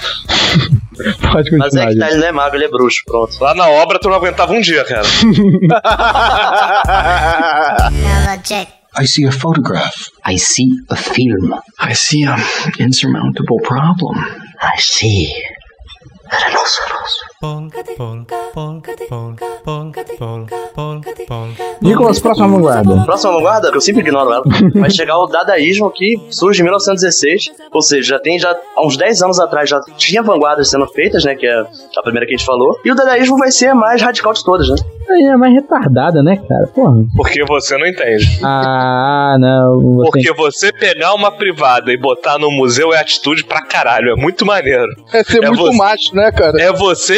Pode continuar. Mas é que tá, ele não é mago, ele é bruxo, pronto. Lá na obra tu não aguentava um dia, cara. I see a photograph. I see a film. I see an insurmountable problem. I see Nicolas, próxima vanguarda. Próxima vanguarda, que eu sempre ignoro ela. Vai chegar o dadaísmo, que surge em mil novecentos e dezesseis. Ou seja, já tem já há uns dez anos atrás já tinha vanguardas sendo feitas, né? Que é a primeira que a gente falou. E o dadaísmo vai ser a mais radical de todas, né? É mais retardada, né, cara? Porra. Porque você não entende. Ah, não. Você... Porque você pegar uma privada e botar no museu é atitude pra caralho. É muito maneiro. É ser é muito você... macho, né, cara? É você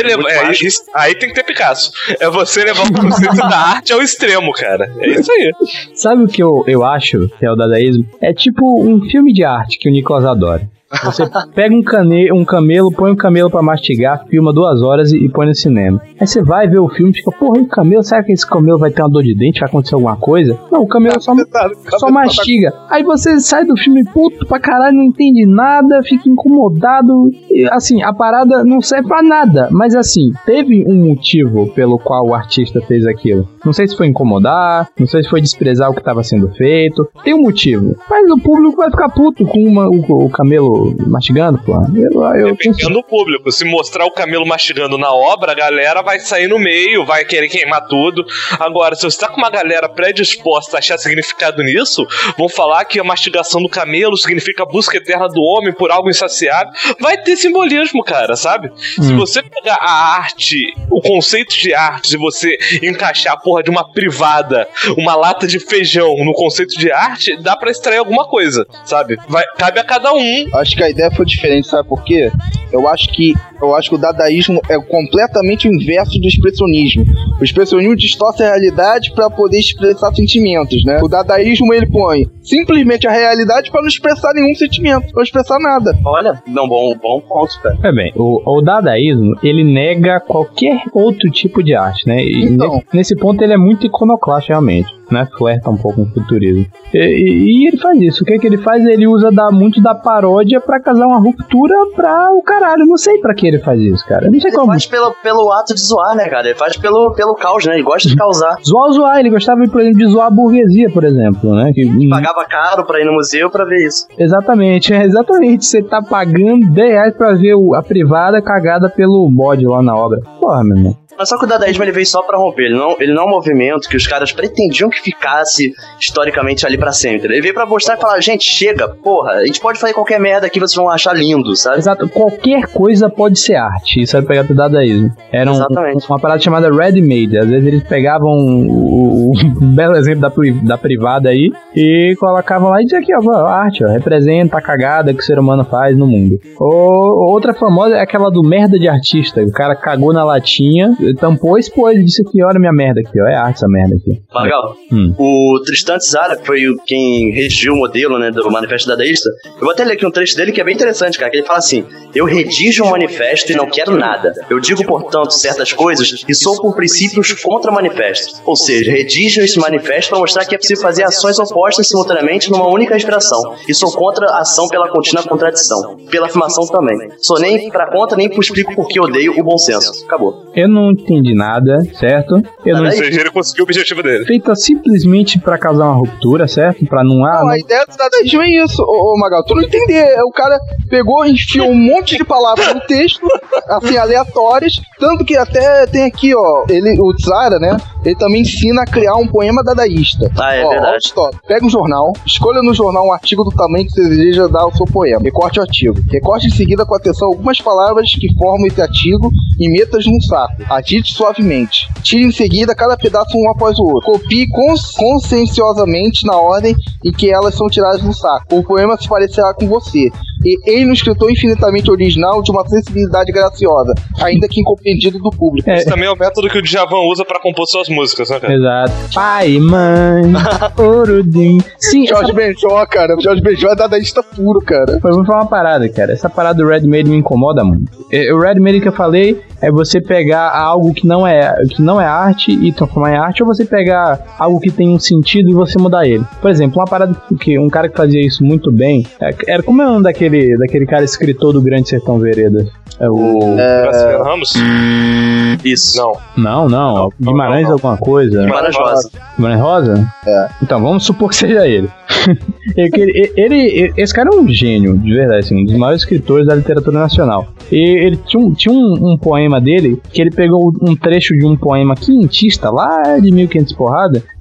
levar. É, isso, aí tem que ter Picasso. É você levar o conceito da arte ao extremo, cara. É isso aí. Sabe o que eu, eu acho que é o dadaísmo? É tipo um filme de arte que o Nicolas adora. Você pega um, cane, um camelo, põe um camelo pra mastigar, filma duas horas e, e põe no cinema. Aí você vai ver o filme e fica, porra, e o camelo? Será que esse camelo vai ter uma dor de dente? Vai acontecer alguma coisa? Não, o camelo só, só mastiga. Aí você sai do filme puto pra caralho, não entende nada, fica incomodado. E, assim, a parada não serve pra nada. Mas assim, teve um motivo pelo qual o artista fez aquilo. Não sei se foi incomodar, não sei se foi desprezar o que estava sendo feito. Tem um motivo. Mas o público vai ficar puto com uma, o, o camelo mastigando, pô. Eu, eu Dependendo do público. Se mostrar o camelo mastigando na obra, a galera vai sair no meio, vai querer queimar tudo. Agora, se você tá com uma galera predisposta a achar significado nisso, vão falar que a mastigação do camelo significa a busca eterna do homem por algo insaciável. Vai ter simbolismo, cara, sabe? Hum. Se você pegar a arte, o conceito de arte, se você encaixar a porra de uma privada, uma lata de feijão no conceito de arte, dá pra extrair alguma coisa, sabe? Vai, cabe a cada um. Acho que a ideia foi diferente, sabe por quê? Eu acho que eu acho que o dadaísmo é completamente o inverso do expressionismo. O expressionismo distorce a realidade para poder expressar sentimentos, né? O dadaísmo, ele põe simplesmente a realidade para não expressar nenhum sentimento, não expressar nada. Olha, não, bom, bom ponto, cara. É bem, o, o dadaísmo, ele nega qualquer outro tipo de arte, né? E então, nesse, nesse ponto ele é muito iconoclasta, realmente, né? Flerta um pouco com o futurismo. E, e, e ele faz isso. O que é que ele faz? Ele usa da, muito da paródia pra causar uma ruptura pra o caralho. Não sei pra que ele faz isso, cara. Eu não sei ele como. Ele faz pelo, pelo ato de zoar, né, cara? Ele faz pelo, pelo caos, né? Ele gosta de causar. Zoar, zoar. Ele gostava, por exemplo, de zoar a burguesia, por exemplo, né? Que, hum... Pagava caro pra ir no museu pra ver isso. Exatamente, é exatamente. Você tá pagando dez reais pra ver o, a privada cagada pelo bode lá na obra. Porra, meu irmão. Mas só que o dadaísmo ele veio só pra romper, ele não, ele não é um movimento que os caras pretendiam que ficasse historicamente ali pra sempre. Ele veio pra mostrar e falar, gente, chega, porra, a gente pode fazer qualquer merda aqui, vocês vão achar lindo, sabe? Exato, qualquer coisa pode ser arte, isso era pegar pro dadaísmo. Era um, uma parada chamada ready-made, às vezes eles pegavam o, o, o belo exemplo da, da privada aí e colocavam lá e diziam aqui, ó, a arte, ó, representa a cagada que o ser humano faz no mundo. Ou, outra famosa é aquela do merda de artista, o cara cagou na latinha, tampou e expôs, ele disse aqui, olha minha merda aqui, ó, é arte essa merda aqui. Legal. Hum. O Tristan Tzara, que foi quem redigiu o modelo, né, do Manifesto Dadaísta, eu vou até ler aqui um trecho dele que é bem interessante, cara, que ele fala assim, eu redijo um manifesto e não quero nada. Eu digo, portanto, certas coisas e sou por princípios contra manifesto. Ou seja, redijo esse manifesto para mostrar que é possível fazer ações opostas simultaneamente numa única inspiração. E sou contra a ação pela contínua contradição. Pela afirmação também. Sou nem pra contra, nem explico por que odeio o bom senso. Acabou. Eu não entendi nada, certo? Eu não... Ou seja, ele conseguiu o objetivo dele. Feita simplesmente pra causar uma ruptura, certo? Pra não... Ah, não, não... a ideia do dadaísmo é isso, ô, ô Magal. Tu não entender. O cara pegou e enfiou um monte de palavras no texto, assim, aleatórias. Tanto que até tem aqui, ó, ele, o Tzara, né? Ele também ensina a criar um poema dadaísta. Ah, é ó, verdade. Ó, pega um jornal, escolha no jornal um artigo do tamanho que você deseja dar ao seu poema. Recorte o artigo. Recorte em seguida com atenção algumas palavras que formam esse artigo e meta-as num saco. Agite suavemente. Tire em seguida cada pedaço um após o outro. Copie cons- conscienciosamente na ordem em que elas são tiradas do saco. O poema se parecerá com você. E ele no escritor infinitamente original de uma sensibilidade graciosa, ainda que incompreendido do público. Esse é. também é o método que o Djavan usa pra compor suas músicas, né, cara? Exato. Pai, mãe, Orudin. Sim, Jorge Benjó, cara. O Jorge Benjó é dadaísta puro, cara. Eu vou falar uma parada, cara. Essa parada do Red Made me incomoda muito. O Red Made que eu falei é você pegar algo que não é, que não é arte e transformar em arte, ou você pegar algo que tem um sentido e você mudar ele. Por exemplo, uma parada que um cara que fazia isso muito bem, era como é o nome daquele, daquele cara escritor do Grande Sertão Veredas? É o... É... Ramos? Isso. Não. Não, não. não Guimarães não, não. alguma coisa. Guimarães Rosa. Guimarães Rosa? É. Então, vamos supor que seja ele. ele, ele. Esse cara é um gênio, de verdade, assim, um dos maiores escritores da literatura nacional. E ele tinha, um, tinha um, um poema dele, que ele pegou um trecho de um poema quinhentista, lá de mil e quinhentos porrada,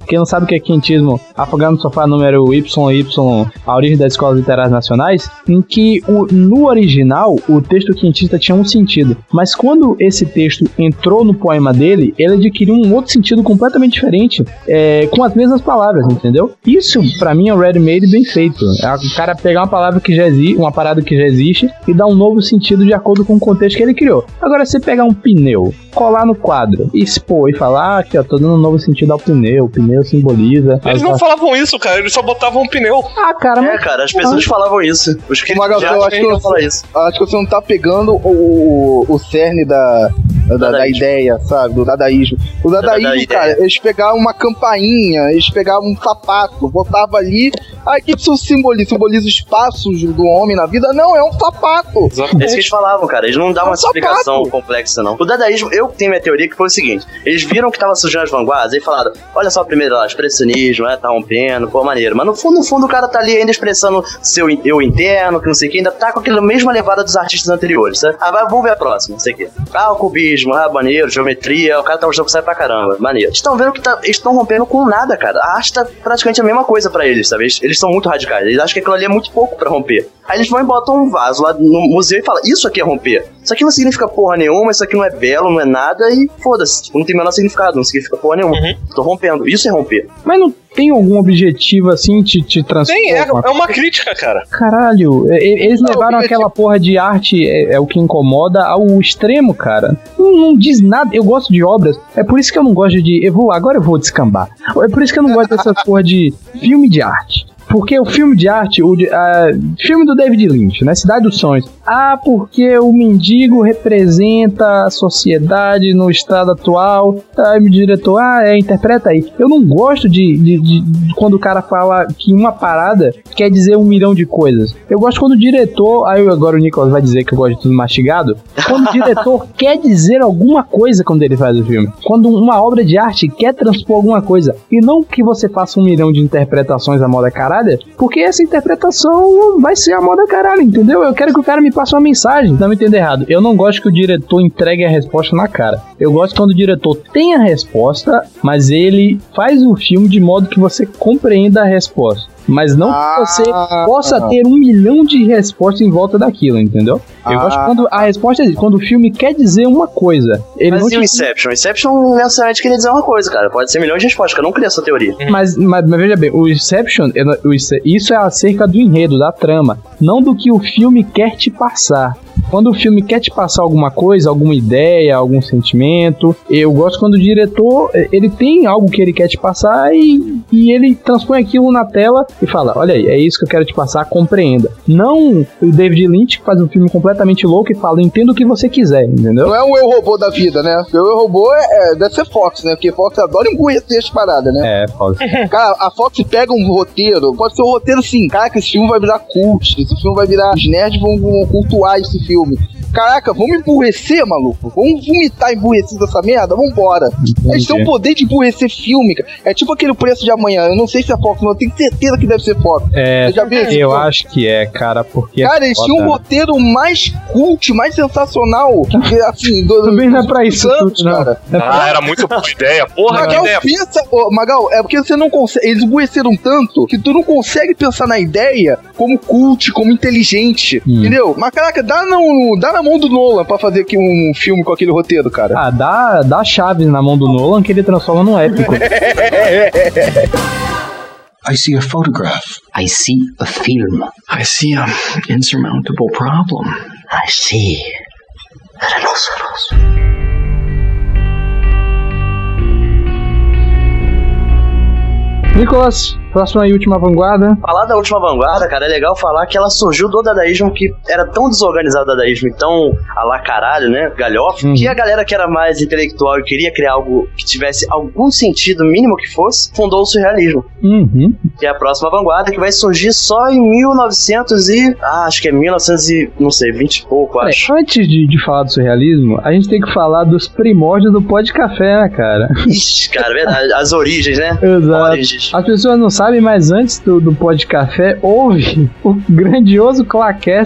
Quem não sabe o que é quentismo, Afogado no Sofá número Y Y, A Origem das Escolas Literárias Nacionais, em que o, no original o texto quentista tinha um sentido, mas quando esse texto entrou no poema dele, ele adquiriu um outro sentido completamente diferente, é, com as mesmas palavras, entendeu? Isso, pra mim, é o ready-made bem feito. É o cara pegar uma palavra que já existe, uma parada que já existe, e dar um novo sentido de acordo com o contexto que ele criou. Agora, você pegar um pneu, colar no quadro, expor e falar que, ó, tô dando um novo sentido ao pneu, o pneu simboliza... Eles não falavam isso, cara, eles só botavam um pneu. Ah, cara, É, cara, as pessoas falavam isso. Os que Magal, já eu acho que não eu, falar isso. acho que você não tá pegando o, o, o cerne da, da, da, da ideia, sabe? Do dadaísmo. O dadaísmo, Da- da cara, ideia. eles pegavam uma campainha, eles pegavam um sapato, botavam ali. Aí o que isso simboliza? Simboliza os passos do homem na vida? Não, é um sapato. É isso que eles falavam, cara. Eles não davam É um uma explicação sapato. complexa, não. O dadaísmo, eu tenho minha teoria que foi o seguinte: eles viram que tava surgindo as vanguardas e falaram: olha só, primeiro lá, expressionismo, né, tá rompendo, pô, maneiro. Mas no fundo, no fundo, o cara tá ali ainda expressando seu in- eu interno, que não sei o que, ainda tá com aquela mesma levada dos artistas anteriores, sabe? Ah, vai, vamos ver a próxima, não sei o que. Ah, o cubismo, ah, maneiro, geometria, o cara tá mostrando que sai pra caramba, maneiro. Eles estão vendo que tá, eles estão rompendo com nada, cara. A arte tá praticamente a mesma coisa pra eles, sabe? Eles, eles são muito radicais, eles acham que aquilo ali é muito pouco pra romper. Aí eles vão e botam um vaso lá no museu e falam: isso aqui é romper. Isso aqui não significa porra nenhuma, isso aqui não é belo, não é nada, e foda-se, tipo, não tem o menor significado, não significa porra nenhuma. Uhum. Tô rompendo, isso é romper. Mas não tem algum objetivo assim te, te transformar? Tem, é, é uma crítica, cara. Caralho, e- e- eles Não, levaram porque, aquela porra de arte, é, é o que incomoda, ao extremo, cara. Não, não diz nada. Eu gosto de obras, é por isso que eu não gosto de. Eu vou, agora eu vou descambar. É por isso que eu não gosto dessas porra de filme de arte. Porque o filme de arte, o de, ah, filme do David Lynch, né? Cidade dos Sonhos. Ah, porque o mendigo representa a sociedade no estado atual. Aí o diretor, ah, é, interpreta aí. Eu não gosto de, de, de, de quando o cara fala que uma parada quer dizer um milhão de coisas. Eu gosto quando o diretor, aí agora o Nicolas vai dizer que eu gosto de tudo mastigado. Quando o diretor quer dizer alguma coisa quando ele faz o filme. Quando uma obra de arte quer transpor alguma coisa. E não que você faça um milhão de interpretações à moda caralho, porque essa interpretação vai ser a moda caralho, entendeu? Eu quero que o cara me passe uma mensagem. Não me entenda errado. Eu não gosto que o diretor entregue a resposta na cara. Eu gosto quando o diretor tem a resposta, mas ele faz o filme de modo que você compreenda a resposta. Mas não Ah. que você possa ter um milhão de respostas em volta daquilo, entendeu? Eu Ah. gosto quando a resposta é quando o filme quer dizer uma coisa. Ele Mas não e o te- Inception? O Inception não necessariamente queria dizer uma coisa, cara. Pode ser milhões de respostas, que eu não criei essa teoria. Mas, mas, mas veja bem, o Inception, eu não- o Ince- isso é acerca do enredo, da trama, não do que o filme quer te passar. Quando o filme quer te passar alguma coisa, alguma ideia, algum sentimento, eu gosto quando o diretor, eh, ele tem algo que ele quer te passar e, e ele transpõe aquilo na tela e fala: olha aí, é isso que eu quero te passar, compreenda. Não o David Lynch que faz um filme completamente louco e fala: entenda o que você quiser, entendeu? Não é um eu robô da vida, né? Porque o eu robô é, é- deve ser Fox, né? Porque Fox adora emburrecer as paradas, né? É, Fox. Cara, a Fox pega um roteiro, pode ser um roteiro assim, caraca, esse filme vai virar cult, esse filme vai virar, os nerds vão, vão cultuar esse filme. Caraca, vamos emburrecer, maluco? Vamos vomitar emburrecido essa merda? Vambora. Eles têm o poder de emburrecer filme, cara. É tipo aquele Preço de Amanhã. Eu não sei se é Fox, mas eu tenho certeza que deve ser Fox. É, Você já viu esse eu filme? acho que é, cara, porque. Cara, eles tinham um foda. roteiro mais cult, mais sensacional. Que, assim, do, Também não é pra dos isso anos, tudo, não. cara. Ah, era muito boa ideia. Porra, que Magal, ideia. pensa, ô, Magal, é porque você não consegue. Eles emburreceram tanto que tu não consegue pensar na ideia como cult, como inteligente. Hum. Entendeu? Mas caraca, dá, no, dá na mão do Nolan pra fazer aqui um filme com aquele roteiro, cara. Ah, dá, dá chaves na mão do Nolan que ele transforma num épico. I see a photograph. I see a film. I see an insurmountable problem. I see rhinoceros. Nicolas, próxima e última vanguarda. Falar da última vanguarda, cara, é legal falar que ela surgiu do dadaísmo, que era tão desorganizado o dadaísmo e tão a lá caralho, né, galhofa, Uhum. que a galera que era mais intelectual e queria criar algo que tivesse algum sentido mínimo que fosse, fundou o surrealismo, Uhum. que é a próxima vanguarda, que vai surgir só em mil e novecentos e... Ah, acho que é mil e novecentos e... não sei, vinte e pouco, É, acho. antes de, de falar do surrealismo, a gente tem que falar dos primórdios do pó de café, né, cara? Ixi, cara, é verdade, as origens, né? Exato. Origens. As pessoas não sabem, mas antes do, do pó de café houve o grandioso Clacast,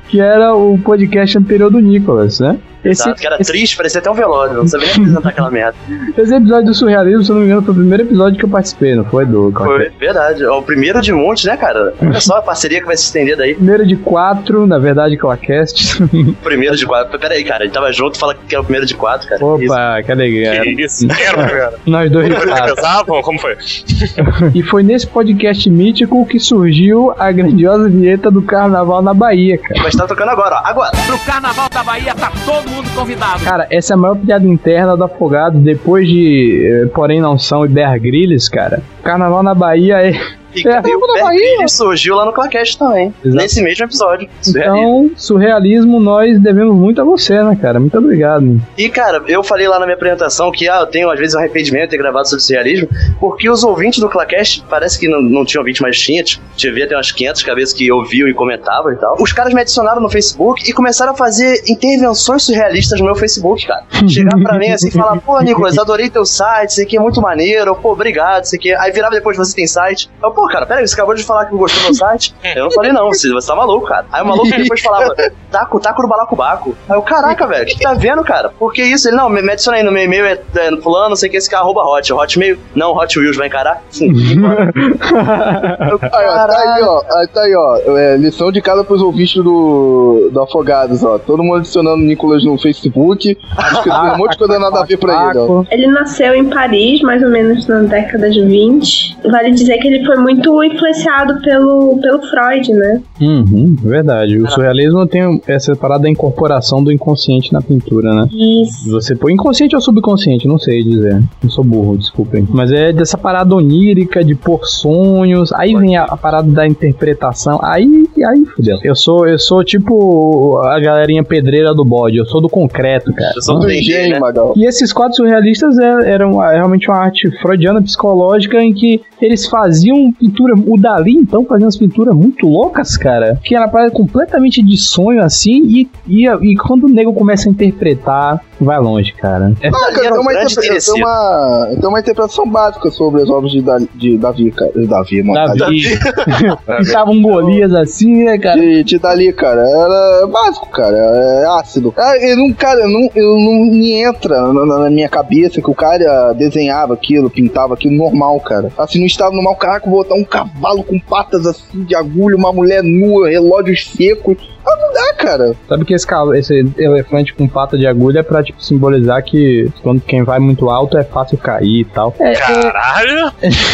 que era o podcast anterior do Nicolas, né? Esse, Exato, que era esse... triste, parecia até um velório, não sabia nem apresentar aquela merda. Esse episódio do Surrealismo, se eu não me engano, foi o primeiro episódio que eu participei, não foi, do Foi, verdade. É o primeiro de muitos, né, cara? Olha só a parceria que vai se estender daí. Primeiro de quatro, na verdade, Clacast. Primeiro de quatro. Pera aí, cara, a gente tava junto e fala que era o primeiro de quatro, cara. Opa, isso. Que alegria. Que isso? Quem era o primeiro? Nós dois de quatro. Pesavam? Como foi? E foi nesse podcast mítico que surgiu a grandiosa vinheta do Carnaval na Bahia, cara. Mas tá tocando agora, ó. Agora. Pro Carnaval da Bahia tá todo mundo convidado. Cara, essa é a maior piada interna do Afogado, depois de Porém Não São e Bear Grylls, cara. Carnaval na Bahia é... E, é, e o Bear Grylls surgiu lá no Clacast também, Exato. Nesse mesmo episódio. Então, surrealismo, nós devemos muito a você, né, cara? Muito obrigado. E, cara, eu falei lá na minha apresentação que ah, eu tenho, às vezes, um arrependimento de ter gravado sobre surrealismo, porque os ouvintes do Clacast, parece que não, não tinham ouvinte, mas tinha, tipo, devia ter umas quinhentas cabeças que ouviam e comentavam e tal. Os caras me adicionaram no Facebook e começaram a fazer intervenções surrealistas no meu Facebook, cara. Chegar pra mim assim e falar, pô, Nicolas, adorei teu site, isso aqui é muito maneiro, pô, obrigado, isso aqui. Aí virava depois, você tem site. Eu, pô, cara, peraí, você acabou de falar que não gostou do meu site? Eu não falei não, você, você tá maluco, cara. Aí o maluco depois falava, taco, taco no balacobaco. Aí eu, caraca, velho, o que, que tá vendo, cara? Por que isso? Ele, não, me, me adiciona aí no meu e-mail, é, é no fulano, não sei o que, esse cara, arroba hot. Hotmail, não, Hot Wheels, vai encarar? Sim. Eu, aí, ó, tá aí, ó, tá aí, ó, é, lição de casa pros ouvintes do, do Afogados, ó. Todo mundo adicionando o Nicolas no Facebook, acho que tem um monte de coisa nada a ver pra ele, ó. Ele nasceu em Paris, mais ou menos na década de vinte. Vale dizer que ele foi muito influenciado pelo, pelo Freud, né? Uhum, verdade. O surrealismo tem essa parada da incorporação do inconsciente na pintura, né? Isso. Você põe inconsciente ou subconsciente, não sei dizer. Não sou burro, desculpem. Mas é dessa parada onírica, de pôr sonhos, aí vem a, a parada da interpretação, aí, aí fudeu. Eu sou, eu sou tipo a galerinha pedreira do bode, eu sou do concreto, cara. Eu sou do engenho, Magal. E esses quadros surrealistas eram realmente uma arte freudiana, psicológica, em que eles faziam pintura, o Dali então fazia umas pinturas muito loucas, cara, que era parada completamente de sonho assim, e, e, e quando o nego começa a interpretar, vai longe, cara. É, não, cara, tem uma, interpre- tem, uma, tem uma interpretação básica sobre as obras de, da, de Davi, cara. Davi, mano. Davi. Estavam Golias assim, né, cara? De, de Dali, cara. Era básico, cara. É ácido. Ele não, cara, não, eu não me entra na, na minha cabeça que o cara desenhava aquilo, pintava aquilo normal, cara. Assim, não estava normal, caraca, vou botar um cavalo com patas assim de agulha, uma mulher nua, relógios secos. Ah, não dá, cara. Sabe que esse, esse elefante com pata de agulha é pra, tipo, simbolizar que quando quem vai muito alto é fácil cair e tal. É, Caralho!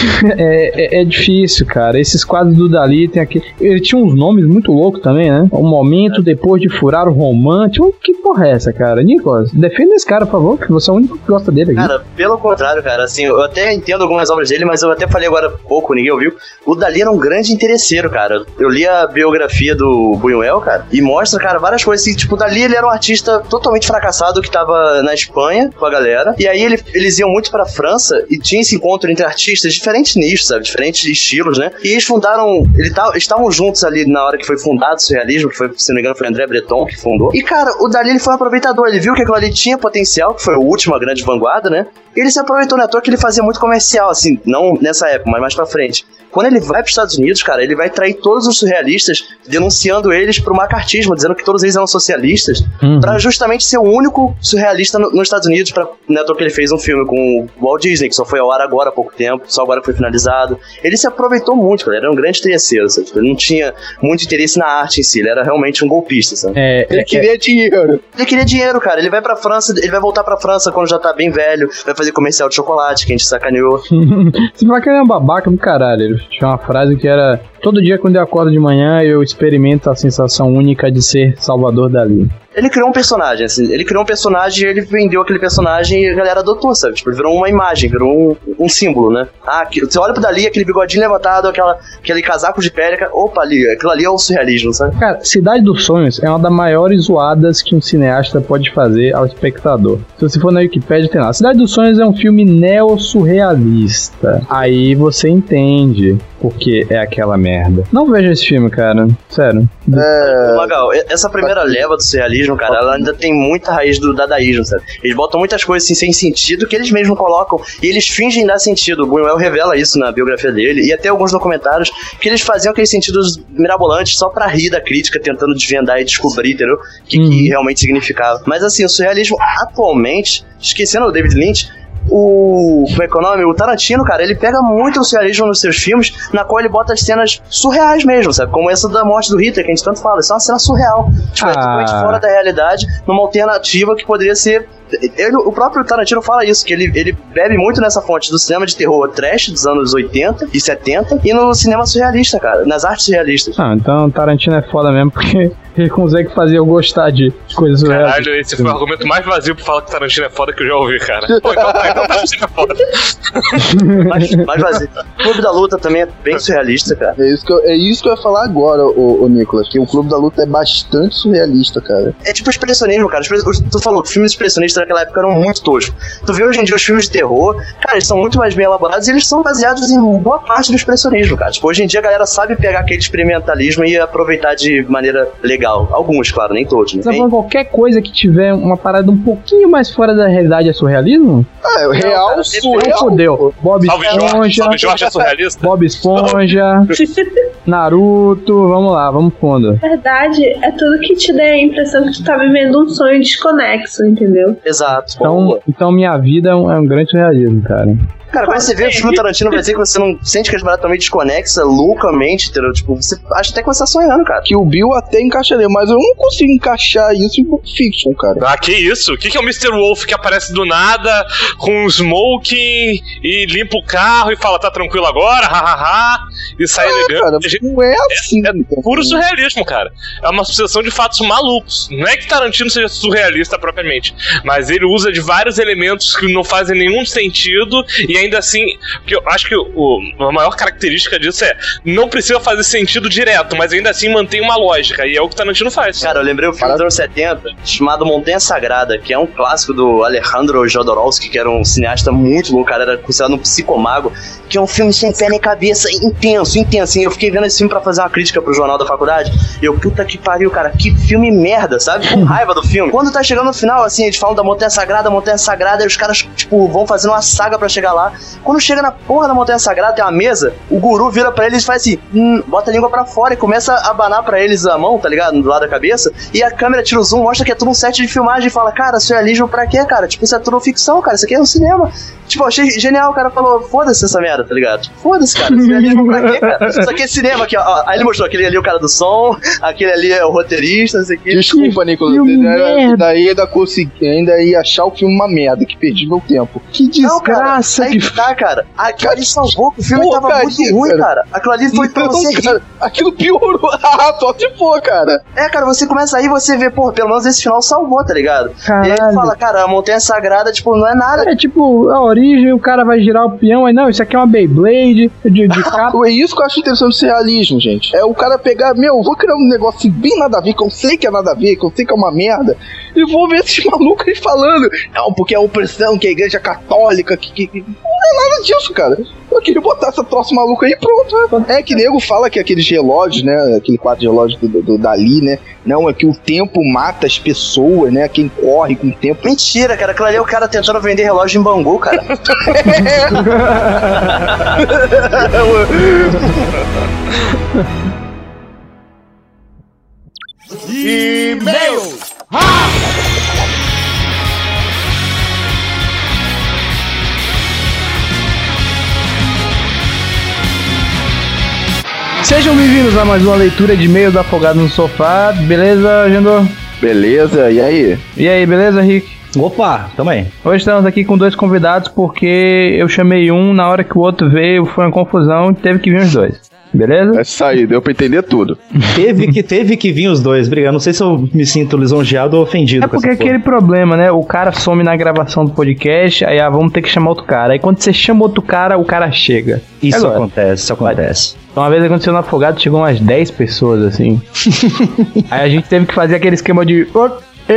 É, é, é difícil, cara. Esses quadros do Dali tem aqui... Ele tinha uns nomes muito loucos também, né? Um momento depois de furar o romântico. Que porra é essa, cara? Nicolas, defenda esse cara, por favor, que você é o único que gosta dele aqui. Cara, pelo contrário, cara, assim, eu até entendo algumas obras dele, mas eu até falei agora pouco, ninguém ouviu. O Dali era um grande interesseiro, cara. Eu li a biografia do Buñuel, cara, e mostra, cara, várias coisas assim, tipo, Dali ele era um artista totalmente fracassado que tava na Espanha com a galera, e aí ele, eles iam muito pra França e tinha esse encontro entre artistas, diferentes nichos, sabe, diferentes estilos, né, e eles fundaram, eles estavam juntos ali na hora que foi fundado o surrealismo, que foi, se não me engano, foi André Breton que fundou, e cara, o Dali ele foi um aproveitador, ele viu que aquilo ali tinha potencial, que foi a última grande vanguarda, né, e ele se aproveitou, né, à toa que ele fazia muito comercial, assim, não nessa época, mas mais pra frente. Quando ele vai para os Estados Unidos, cara, ele vai trair todos os surrealistas, denunciando eles pro macartismo, dizendo que todos eles eram socialistas, uhum. Pra justamente ser o único surrealista no, nos Estados Unidos, pra, né, que ele fez um filme com o Walt Disney, que só foi ao ar agora há pouco tempo, só agora foi finalizado. Ele se aproveitou muito, cara, ele era um grande interesseiro, sabe? Ele não tinha muito interesse na arte em si, ele era realmente um golpista, sabe? É, ele é, queria é... dinheiro. Ele queria dinheiro, cara, ele vai pra França, ele vai voltar pra França quando já tá bem velho, vai fazer comercial de chocolate, que a gente sacaneou. Você vai querer um babaca do caralho, ele tinha uma frase que era: todo dia quando eu acordo de manhã eu experimento a sensação única de ser Salvador Dali. Ele criou um personagem, assim, ele criou um personagem e ele vendeu aquele personagem e a galera adotou, sabe? Tipo, ele virou uma imagem, virou um, um símbolo, né? Ah, que, você olha pro Dali, aquele bigodinho levantado, aquela, aquele casaco de pele, opa, ali, aquilo ali é o surrealismo, sabe? Cara, Cidade dos Sonhos é uma das maiores zoadas que um cineasta pode fazer ao espectador. Se você for na Wikipédia, tem lá: Cidade dos Sonhos é um filme neo-surrealista. Aí você entende porque é aquela merda. Não veja esse filme, cara. Sério. É... Magal, essa primeira leva do surrealismo surrealismo, cara, ela ainda tem muita raiz do dadaísmo, sabe? Eles botam muitas coisas assim sem sentido que eles mesmos colocam e eles fingem dar sentido. O Buñuel revela isso na biografia dele e até alguns documentários que eles faziam aqueles sentidos mirabolantes só pra rir da crítica, tentando desvendar e descobrir, entendeu? O que, Uhum. que realmente significava. Mas assim, o surrealismo atualmente, esquecendo o David Lynch, o, como é que é o nome? O Tarantino, cara, ele pega muito o surrealismo nos seus filmes, na qual ele bota as cenas surreais mesmo, sabe? Como essa da morte do Hitler, que a gente tanto fala. Isso é uma cena surreal. Tipo, é Ah. totalmente fora da realidade, numa alternativa que poderia ser... Ele, o próprio Tarantino fala isso, que ele, ele bebe muito nessa fonte do cinema de terror trash dos anos oitenta e setenta e no cinema surrealista, cara, nas artes surrealistas. Ah, então Tarantino é foda mesmo, porque ele consegue fazer eu gostar de coisas surreais. Caralho, esse foi o argumento mais vazio pra falar que Tarantino é foda que eu já ouvi, cara. Pô, então tá, então Tarantino é foda. mais, mais vazio. O Clube da Luta também é bem surrealista, cara. É isso que eu, é isso que eu ia falar agora, ô, ô Nicolas, que o Clube da Luta é bastante surrealista, cara. É tipo expressionismo, cara. Tu falou que filmes expressionistas naquela época eram muito toscos. Tu vê hoje em dia os filmes de terror, cara, eles são muito mais bem elaborados e eles são baseados em boa parte do expressionismo, cara. Tipo, hoje em dia a galera sabe pegar aquele experimentalismo e aproveitar de maneira legal. Alguns, claro, nem todos, né? Você tá falando qualquer coisa que tiver uma parada um pouquinho mais fora da realidade é surrealismo? Ah, é o real, cara, surreal. Fodeu. Bob Salve Jorge, Esponja. salve Jorge é surrealista. Bob Esponja. Naruto. Vamos lá, vamos fundo. Na verdade, é tudo que te dá a impressão que tu tá vivendo um sonho desconexo, entendeu? Exato. Então, então minha vida é um, é um grande surrealismo, cara. Cara, quando você vê o filme Tarantino, vai dizer que você não sente que as baratas estão meio desconexa, loucamente, entendeu? Tipo, você acha até que você tá sonhando, cara. Que o Bill até encaixaria, mas eu não consigo encaixar isso em Pulp Fiction, cara. Ah, que isso? O que, que é o mister Wolf que aparece do nada com um smoking e limpa o carro e fala, tá tranquilo agora? Hahaha. E sai É, elegante. cara, não é assim. É, é puro surrealismo, cara. É uma sucessão de fatos malucos. Não é que Tarantino seja surrealista propriamente, mas ele usa de vários elementos que não fazem nenhum sentido e ainda assim, porque eu acho que o, a maior característica disso é não precisa fazer sentido direto, mas ainda assim mantém uma lógica, e é o que Tarantino faz. Cara, eu lembrei o filme dos anos setenta, chamado Montanha Sagrada, que é um clássico do Alejandro Jodorowsky, que era um cineasta muito louco, cara, era considerado um psicomago, que é um filme sem pé nem cabeça, intenso, intenso. E eu fiquei vendo esse filme pra fazer uma crítica pro jornal da faculdade, e eu, puta que pariu, cara, que filme merda, sabe? Com raiva do filme. Quando tá chegando no final, assim, eles falam da Montanha Sagrada, Montanha Sagrada, e os caras, tipo, vão fazendo uma saga pra chegar lá. Quando chega na porra da Montanha Sagrada, tem uma mesa, o guru vira pra eles e faz assim, hum, bota a língua pra fora e começa a abanar pra eles a mão, tá ligado? Do lado da cabeça, e a câmera tira o zoom, mostra que é tudo um set de filmagem e fala, cara, surrealismo pra quê, cara? Tipo, isso é tudo ficção, cara, isso aqui é um cinema. Tipo, eu achei genial, o cara falou, foda-se essa merda, tá ligado? Foda-se, cara, surrealismo pra quê, cara? Isso aqui é cinema, aqui, ó. Aí ele mostrou, aquele ali é o cara do som, aquele ali é o roteirista, isso aqui. Desculpa, Nicolas, merda. daí ainda consegui, ainda ia achar o filme uma merda, que perdi meu tempo. Que Não, cara, desgraça aí que tá, cara. Aquilo ali salvou, que o filme Porcaria, tava muito ruim, cara. cara. Aquilo ali foi pra Não, você rir. cara, aquilo piorou. Ah, só se for, cara. É, cara, você começa aí e você vê, pô, pelo menos esse final salvou, tá ligado? Caralho. E aí ele fala, cara, a Montanha Sagrada, tipo, não é nada. É tipo, a origem, o cara vai girar o peão, aí não, isso aqui é uma Beyblade de, de capa. É isso que eu acho interessante do surrealismo, gente. É o cara pegar, meu, vou criar um negócio bem nada a ver, que eu sei que é nada a ver, que eu sei que é uma merda, e vou ver esses malucos aí falando, não, porque é a opressão, que a igreja católica, que, que, que... não é nada disso, cara. Eu queria botar essa troça maluca aí e pronto. Né? É que nego fala que aqueles relógios, né, aquele quadro de relógio do, do, do Dali, né, não, é que o tempo mata as pessoas, né, quem corre com o tempo. Mentira, cara, aquilo ali é o cara tentando vender relógio em Bangu, cara. E-mails. Sejam bem-vindos a mais uma leitura de e-mails do Afogado no Sofá. Beleza, Jandor? Beleza, e aí? E aí, beleza, Rick? Opa, também. Hoje estamos aqui com dois convidados porque eu chamei um, na hora que o outro veio foi uma confusão e teve que vir os dois. Beleza? É isso aí, deu pra entender tudo. Teve que, teve que vir os dois, obrigado. Não sei se eu me sinto lisonjeado ou ofendido. É porque é aquele problema, né? O cara some na gravação do podcast, aí ah, vamos ter que chamar outro cara. Aí quando você chama outro cara, o cara chega. Isso Agora, acontece, isso acontece. Então, uma vez aconteceu no Afogado, chegou umas dez pessoas, assim. Aí a gente teve que fazer aquele esquema de...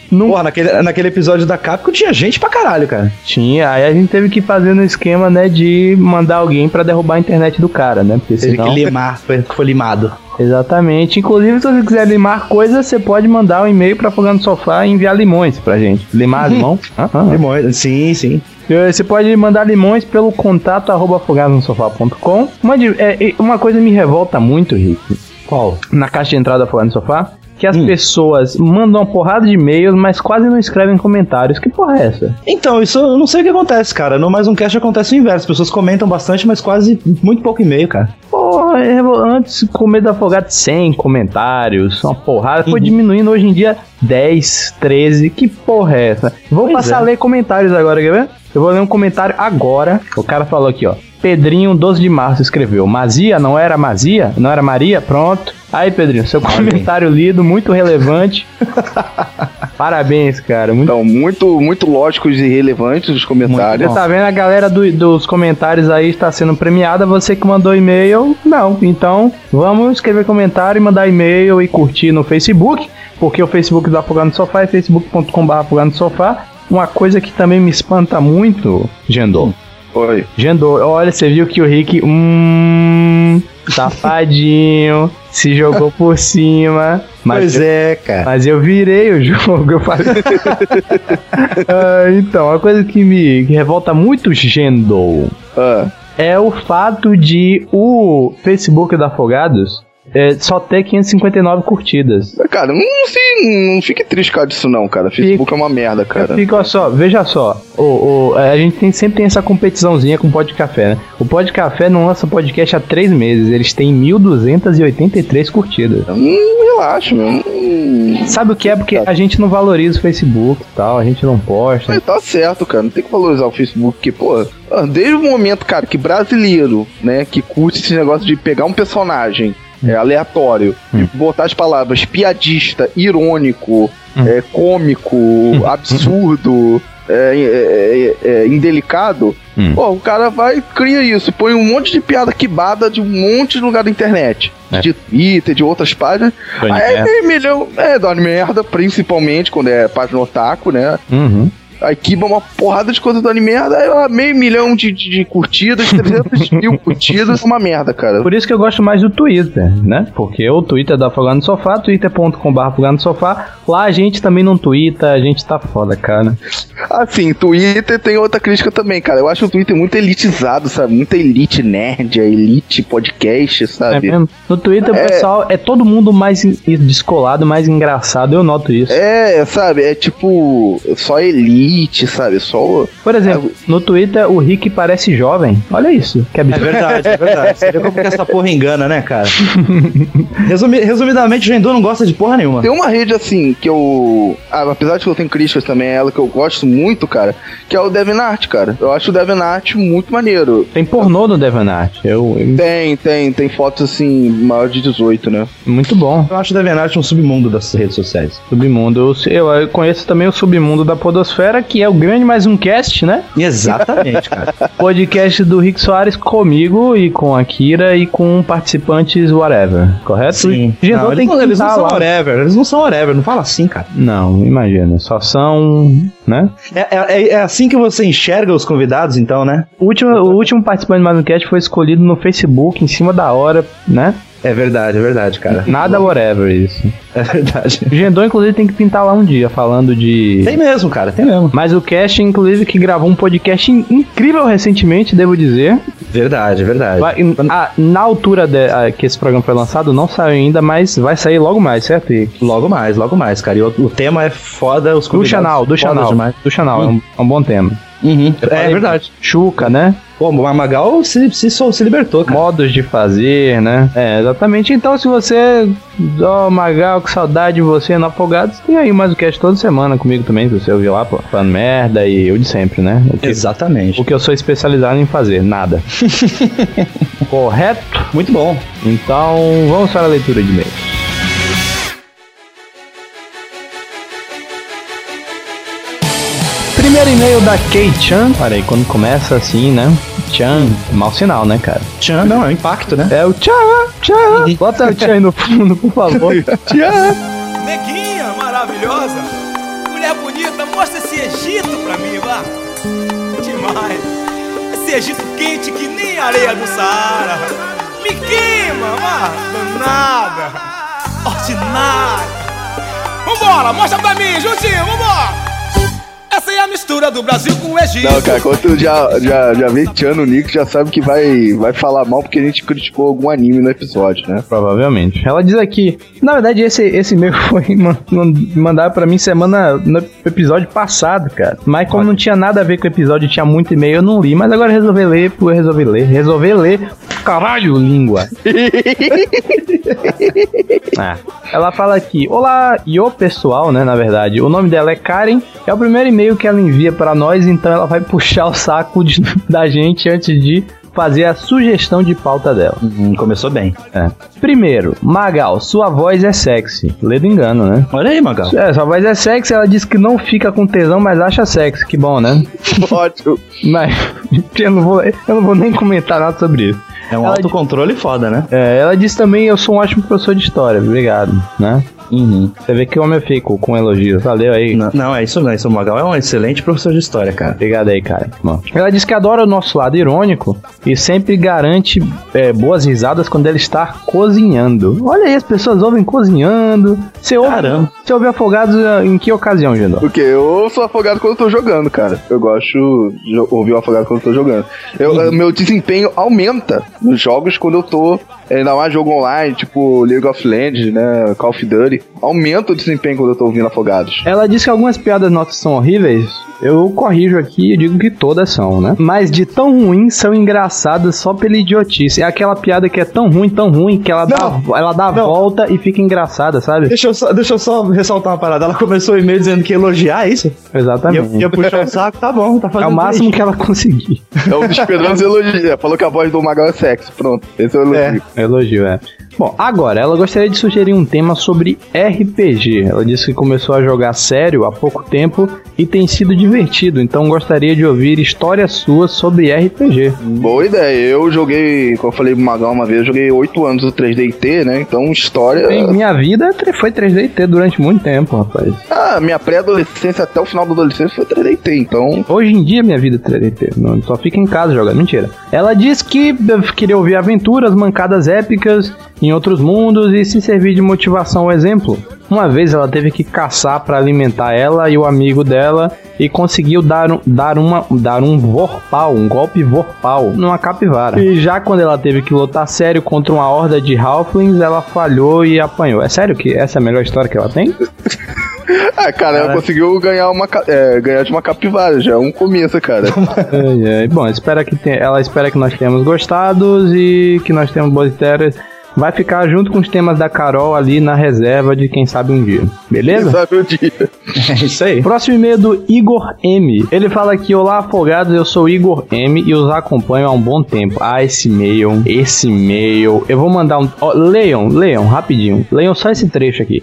Não... Porra, naquele, naquele episódio da Capcom tinha gente pra caralho, cara. Tinha, aí a gente teve que fazer no esquema, né, de mandar alguém pra derrubar a internet do cara, né? Porque Teve senão... que limar, foi, foi limado. Exatamente. Inclusive, se você quiser limar coisas, você pode mandar um e-mail pra Afogado no Sofá e enviar limões pra gente. Limar limão? ah, ah. Limões, sim, sim. Você pode mandar limões pelo contato arroba afogado no sofá ponto com. Uma, é, uma coisa me revolta muito, Rick. Qual? Na caixa de entrada Afogado no Sofá, que as hum. pessoas mandam uma porrada de e-mails, mas quase não escrevem comentários. Que porra é essa? Então, isso eu não sei o que acontece, cara. No Mais Um Cast acontece o inverso. As pessoas comentam bastante, mas quase muito pouco e-mail, cara. Porra, antes com medo do Afogado cem comentários, uma porrada. Foi uhum. diminuindo hoje em dia dez, treze. Que porra é essa? Vou pois passar é. a ler comentários agora, quer ver? Eu vou ler um comentário agora. O cara falou aqui, ó. Pedrinho, doze de março, escreveu: Mazia, não era Mazia? Não era Maria? Pronto. Aí, Pedrinho, seu comentário lido, muito relevante. Parabéns, cara. Muito... Então, muito, muito lógicos e relevantes os comentários. Você tá vendo, a galera do, dos comentários aí está sendo premiada. Você que mandou e-mail, não. Então, vamos escrever comentário e mandar e-mail e curtir no Facebook, porque o Facebook do Afogado no Sofá é facebook ponto com barra afogado no sofá. Uma coisa que também me espanta muito, Gendô. Oi. Gendô, olha, você viu que o Rick, hum, safadinho, se jogou por cima. Mas pois eu, é, cara. Mas eu virei o jogo, eu falei. ah, então, uma coisa que me que revolta muito, Gendô, ah. é o fato de o Facebook da Afogados É, só ter quinhentas e cinquenta e nove curtidas. Cara, não, assim, não fique triste por causa disso não, cara. Facebook Fica, é uma merda, cara. Fica só, veja só, o, o, a gente tem, sempre tem essa competiçãozinha com o Pod Café, né? O Pod Café não lança podcast há três meses, eles têm mil duzentas e oitenta e três curtidas. Hum, relaxa, meu. Hum, Sabe o que é? Porque a gente não valoriza o Facebook e tal, a gente não posta. É, tá certo, cara, não tem que valorizar o Facebook, porque, pô, desde o momento, cara, que brasileiro, né, que curte esse negócio de pegar um personagem é aleatório, hum. e botar as palavras piadista, irônico, hum. é, cômico, hum. absurdo, é, é, é, é, indelicado, hum. pô, o cara vai, cria isso, põe um monte de piada quibada de um monte de lugar da internet, é. de Twitter, de outras páginas, Doni aí é meio milhão, é, dá merda, principalmente quando é página otaku, né? Uhum. Aí quiba uma porrada de coisa do anime, aí meio milhão de, de, de curtidas, trezentos mil curtidas, é uma merda, cara. Por isso que eu gosto mais do Twitter, né? Porque o Twitter é da Afogado no Sofá, twitter ponto com barra afogado no sofá. Lá a gente também não twitta, a gente tá foda, cara. Assim, Twitter tem outra crítica também, cara. Eu acho o Twitter muito elitizado, sabe? Muita elite nerd, a elite podcast, sabe? É mesmo? No Twitter é... o pessoal é todo mundo mais descolado, mais engraçado, eu noto isso. É, sabe? É tipo, só elite, sabe? Só... Por exemplo, é... no Twitter o Rick parece jovem. Olha isso, que absurdo. É verdade, é verdade. Você vê como que essa porra engana, né, cara? Resumi... Resumidamente, o Gendô não gosta de porra nenhuma. Tem uma rede assim, que eu... Ah, apesar de que eu tenho críticas também, é ela que eu gosto muito, cara, que é o DeviantArt, cara. Eu acho o DeviantArt muito maneiro. Tem pornô no DeviantArt? Eu, eu... Tem, tem. Tem fotos, assim, maior de dezoito, né? Muito bom. Eu acho o DeviantArt um submundo das redes sociais. Submundo. Eu, eu conheço também o submundo da podosfera, que é o grande mais um cast, né? Exatamente, cara. Podcast do Rick Soares comigo e com a Kira e com participantes whatever, correto? Sim. Gente, não, eles, não, eles não são lá. whatever, eles não são whatever, não fala assim, cara. Não, imagina, só são, né? É, é, é assim que você enxerga os convidados, então, né? O último, o último participante do Mais Um Cast foi escolhido no Facebook, em cima da hora, né? É verdade, é verdade, cara. Nada whatever isso. É verdade. O Gendô, inclusive, tem que pintar lá um dia, falando de... Tem mesmo, cara, tem mesmo. Mas o Cast, inclusive, que gravou um podcast incrível recentemente, devo dizer. Verdade, verdade. Vai, a, na altura de, a, que esse programa foi lançado, não saiu ainda, mas vai sair logo mais, certo, Rick? Logo mais, logo mais, cara. E o, o tema é foda, os do Chanal, do Chanal, demais. Do Chanal, hum. é, um, é um bom tema. Uhum. É, é verdade. Chuca, né? Pô, o Magal se, se, se libertou, cara. Modos de fazer, né? É, exatamente. Então, se você... Ó, oh, Magal, que saudade de você no Afogados, tem aí mais o cast toda semana comigo também, se você ouvir lá, pô, falando merda e eu de sempre, né? O que, exatamente. O que eu sou especializado em fazer, nada. Correto? Muito bom. Então, vamos para a leitura de e-mails. Primeiro e-mail da Kei-chan. Olha aí, quando começa assim, né? Chan, mau sinal, né, cara? Chan, não, é o impacto, né? É o tchan, tchan. Bota o tchan aí no fundo, por favor. Tchan. Neguinha maravilhosa, mulher mulher bonita, mostra esse Egito pra mim, vá. Demais. Esse Egito quente que nem areia do Saara. Me queima, vá. Danada. Ordinária. Vambora, mostra pra mim, juntinho, vambora. Essa é a mistura do Brasil com o Egito. Não, cara, quando tu já, já, já vê Tiano Nick, já sabe que vai, vai falar mal porque a gente criticou algum anime no episódio, né? Provavelmente. Ela diz aqui, na verdade esse, esse e-mail foi mandado pra mim semana no episódio passado, cara. Mas como não tinha nada a ver com o episódio, tinha muito e-mail, eu não li. Mas agora eu resolvi ler, eu resolvi ler, resolvi ler. Caralho, língua. Ah, ela fala aqui, olá, e o pessoal, né, na verdade. O nome dela é Karen, é o primeiro e-mail que ela envia pra nós, então ela vai puxar o saco de, da gente antes de fazer a sugestão de pauta dela. Hum, começou bem. É. Primeiro, Magal, sua voz é sexy. Lê do engano, né? Olha aí, Magal. É, sua voz é sexy, ela diz que não fica com tesão, mas acha sexy. Que bom, né? Ótimo. Mas eu não vou, eu não vou nem comentar nada sobre isso. É um ela autocontrole diz, foda, né? É, ela disse também, eu sou um ótimo professor de história. Obrigado, né? Uhum. Você vê que o homem eu fico com elogios. Valeu aí. Não, não, é isso não. Isso, o Magal é um excelente professor de história, cara. Obrigado aí, cara. Bom. Ela diz que adora o nosso lado irônico e sempre garante é, boas risadas quando ela está cozinhando. Olha aí, as pessoas ouvem cozinhando. Você ouve, Caramba. Você ouve Afogados em que ocasião, Gendó? Porque eu sou afogado quando eu tô jogando, cara. Eu gosto de ouvir o afogado quando eu tô jogando. Eu, uhum. Meu desempenho aumenta nos jogos quando eu tô... Ainda mais jogo online, tipo League of Legends, né, Call of Duty. Aumenta o desempenho quando eu tô ouvindo Afogados. Ela disse que algumas piadas nossas são horríveis. Eu corrijo aqui e digo que todas são, né? Mas de tão ruins são engraçadas só pela idiotice. É aquela piada que é tão ruim, tão ruim, que ela não, dá, ela dá a volta e fica engraçada, sabe? Deixa eu, só, deixa eu só ressaltar uma parada. Ela começou o e-mail dizendo que ia elogiar isso. Exatamente. E eu, eu puxar o saco, tá bom, tá fazendo é o máximo triste. Que ela conseguir. É o Esperança elogia. Falou que a voz do Magal é sexy. Pronto, esse é o elogio. É, elogio, é. Bom, agora, ela gostaria de sugerir um tema sobre R P G. Ela disse que começou a jogar sério há pouco tempo e tem sido divertido, então gostaria de ouvir histórias suas sobre R P G. Boa ideia. Eu joguei, como eu falei pro Magal uma vez, eu joguei oito anos do três D I T, né? Então, história... Em minha vida foi três D I T durante muito tempo, rapaz. Ah, minha pré-adolescência até o final da adolescência foi três D I T, então... Hoje em dia, minha vida é três D I T. Não, só fica em casa jogando. Mentira. Ela disse que queria ouvir aventuras, mancadas épicas em outros mundos e se servir de motivação ou exemplo. Uma vez ela teve que caçar para alimentar ela e o amigo dela e conseguiu dar um, dar uma, dar um vorpal, um golpe vorpal numa capivara. E já quando ela teve que lutar sério contra uma horda de halflings, ela falhou e apanhou. É sério que essa é a melhor história que ela tem? Ah, cara, ela conseguiu ganhar, uma, é, ganhar de uma capivara, já é um começo, cara. é, é. Bom, espera que tenha, ela espera que nós tenhamos gostado e que nós tenhamos boas ideias. Vai ficar junto com os temas da Carol ali na reserva de quem sabe um dia. Beleza? Quem sabe um dia. É isso aí. Próximo e-mail do Igor M. Ele fala aqui, olá afogados, eu sou Igor M e os acompanho há um bom tempo. Ah, esse e-mail, esse e-mail. Eu vou mandar um... Oh, leiam, leiam, rapidinho. Leiam só esse trecho aqui.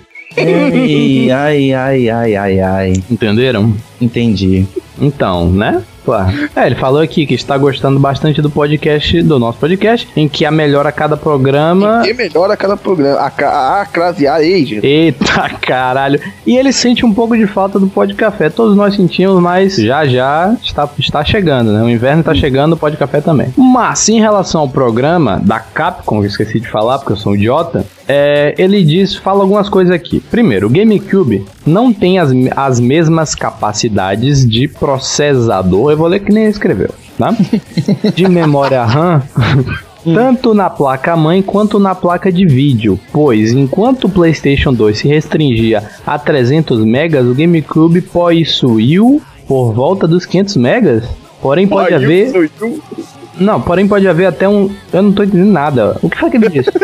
Ai, ai, ai, ai, ai, ai. Entenderam? Entendi. Então, né? Claro. É, ele falou aqui que está gostando bastante do podcast, do nosso podcast, em que a melhora a cada programa... Em que melhora a cada programa. A, a, a crase A Age. Eita, caralho. E ele sente um pouco de falta do Pod Café. Todos nós sentimos, mas já já está, está chegando, né? O inverno está chegando, o Pod Café também. Mas, em relação ao programa da Capcom, que eu esqueci de falar, porque eu sou um idiota, é, ele diz, fala algumas coisas aqui. Primeiro, o GameCube não tem as, as mesmas capacidades de processador. Eu vou ler que nem ele escreveu, tá? De memória RAM, tanto na placa-mãe quanto na placa de vídeo, pois enquanto o PlayStation dois se restringia a trezentos megas, o GameCube possuiu por volta dos quinhentos megas. Porém pode Ai, haver... Não, porém pode haver até um... Eu não tô entendendo nada. O que foi que ele disse?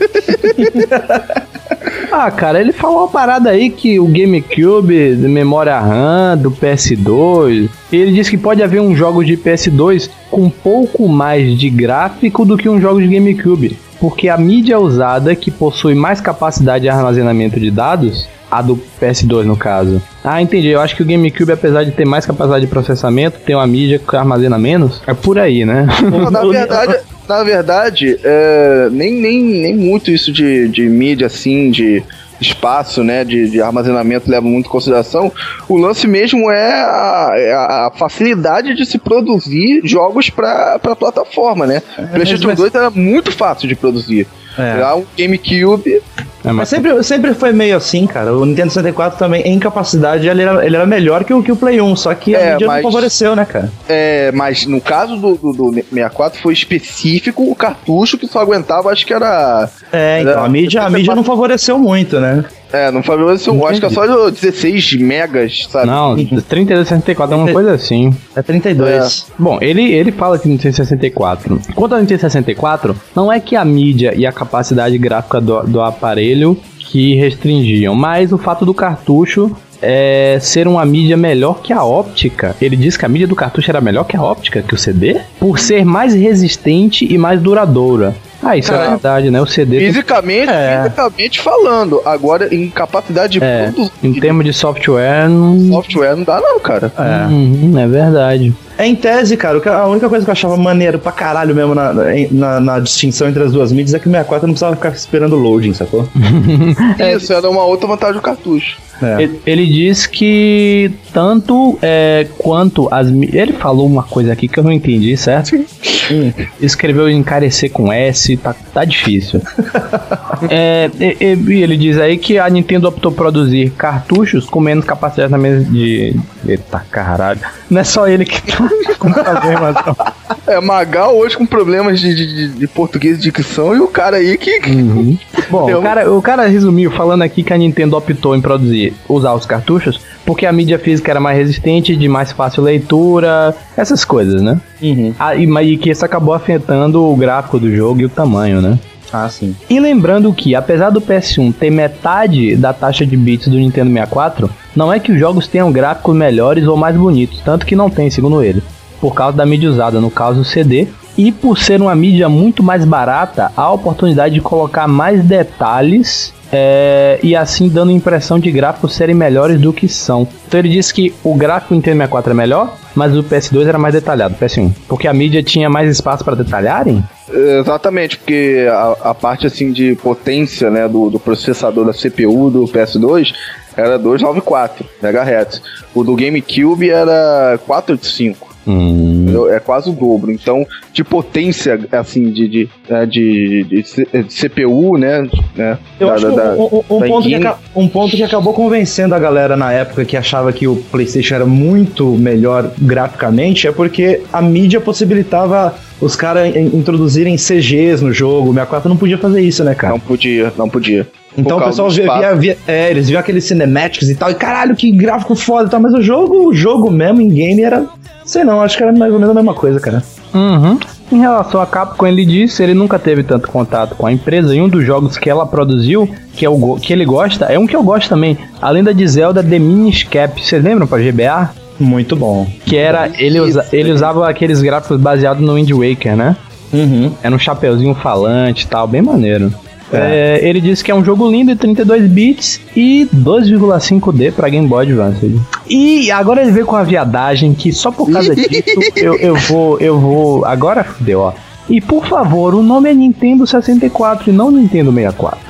Ah, cara, ele falou uma parada aí que o GameCube, de memória RAM, do P S dois... Ele disse que pode haver um jogo de P S dois com um pouco mais de gráfico do que um jogo de GameCube. Porque a mídia usada, que possui mais capacidade de armazenamento de dados... A do P S dois, no caso. Ah, entendi. Eu acho que o GameCube, apesar de ter mais capacidade de processamento, tem uma mídia que armazena menos. É por aí, né? Não, na verdade, na verdade, é, nem, nem, nem muito isso de, de mídia, assim, de espaço, né, de, de armazenamento leva muito em consideração. O lance mesmo é a, a facilidade de se produzir jogos para a plataforma, né? O PlayStation mas... dois era muito fácil de produzir. É. Já um GameCube... É, mas sempre, sempre foi meio assim, cara. O Nintendo sessenta e quatro também, em capacidade, ele era, ele era melhor que o, que o Play um, só que a é, mídia mas, não favoreceu, né, cara? É, mas no caso do, do, do sessenta e quatro foi específico o cartucho que só aguentava, acho que era... É, então, era, a mídia, a mídia não favoreceu muito, né? É, não favoreceu, Entendi. acho que é só dezesseis megas, sabe? Não, trinta e dois sessenta e quatro é uma coisa assim. É trinta e dois. É. Bom, ele, ele fala que no Nintendo sessenta e quatro. Quanto ao Nintendo sessenta e quatro, não é que a mídia e a capacidade gráfica do, do aparelho que restringiam, mas o fato do cartucho é ser uma mídia melhor que a óptica. Ele diz que a mídia do cartucho era melhor que a óptica, que o C D, por ser mais resistente e mais duradoura. Ah, isso Cara, é verdade, né? O C D... Fisicamente, tem... é. fisicamente falando. Agora, em capacidade de é. produzir... Em termos de software... Não... Software não dá não, cara. É, uhum, é verdade. É, em tese, cara, a única coisa que eu achava maneiro pra caralho mesmo na, na, na distinção entre as duas mídias é que o sessenta e quatro não precisava ficar esperando o loading, sacou? Isso, era uma outra vantagem do cartucho. É. Ele, ele diz que tanto é, quanto as... Ele falou uma coisa aqui que eu não entendi, certo? Hum. Escreveu encarecer com S, tá, tá difícil. é, e, e ele diz aí que a Nintendo optou por produzir cartuchos com menos capacidade na mesa de... Eita caralho. Não é só ele que tá com problemas, não. É, Magal hoje com problemas de, de, de português de dicção e o cara aí que... Uhum. Bom, o cara, o cara resumiu falando aqui que a Nintendo optou em produzir, usar os cartuchos, porque a mídia física era mais resistente, de mais fácil leitura, essas coisas, né? Uhum. Ah, e, e que isso acabou afetando o gráfico do jogo e o tamanho, né? Ah, sim. E lembrando que, apesar do P S um ter metade da taxa de bits do Nintendo sessenta e quatro, não é que os jogos tenham gráficos melhores ou mais bonitos, tanto que não tem, segundo ele, por causa da mídia usada, no caso o C D, e por ser uma mídia muito mais barata, há a oportunidade de colocar mais detalhes é, e assim dando a impressão de gráficos serem melhores do que são. Então ele disse que o gráfico do Nintendo sessenta e quatro é melhor, mas o P S dois era mais detalhado, o P S um, porque a mídia tinha mais espaço para detalharem? Exatamente, porque a, a parte assim de potência, né, do, do processador da C P U do P S dois era duzentos e noventa e quatro megahertz. O do GameCube era quatrocentos e oitenta e cinco. Hum. É quase o dobro. Então, de potência, assim, de, de, de, de, de C P U, né? Eu da, acho da, um, um, um, ponto que, um ponto que acabou convencendo a galera na época que achava que o PlayStation era muito melhor graficamente é porque a mídia possibilitava os caras introduzirem C Gs no jogo. O sessenta e quatro não podia fazer isso, né, cara? Não podia, não podia. Então o pessoal via, via, via, é, eles viam aqueles cinematics e tal, e caralho, que gráfico foda e tal, mas o jogo, o jogo mesmo, em game, era, sei não, acho que era mais ou menos a mesma coisa, cara. Uhum. Em relação a Capcom, ele disse, ele nunca teve tanto contato com a empresa, e um dos jogos que ela produziu, que, é o, que ele gosta, é um que eu gosto também, a lenda de Zelda The Minish Cap, vocês lembram pra G B A? Muito bom. Que era, ele, usa, ele usava aqueles gráficos baseados no Wind Waker, né? Uhum. Era um chapeuzinho falante e tal, bem maneiro. É. É, ele disse que é um jogo lindo de trinta e dois bits e dois vírgula cinco D pra Game Boy Advance. E agora ele veio com a viadagem que só por causa disso eu, eu vou, eu vou, agora fudeu, ó. E por favor, o nome é Nintendo sessenta e quatro e não Nintendo sessenta e quatro.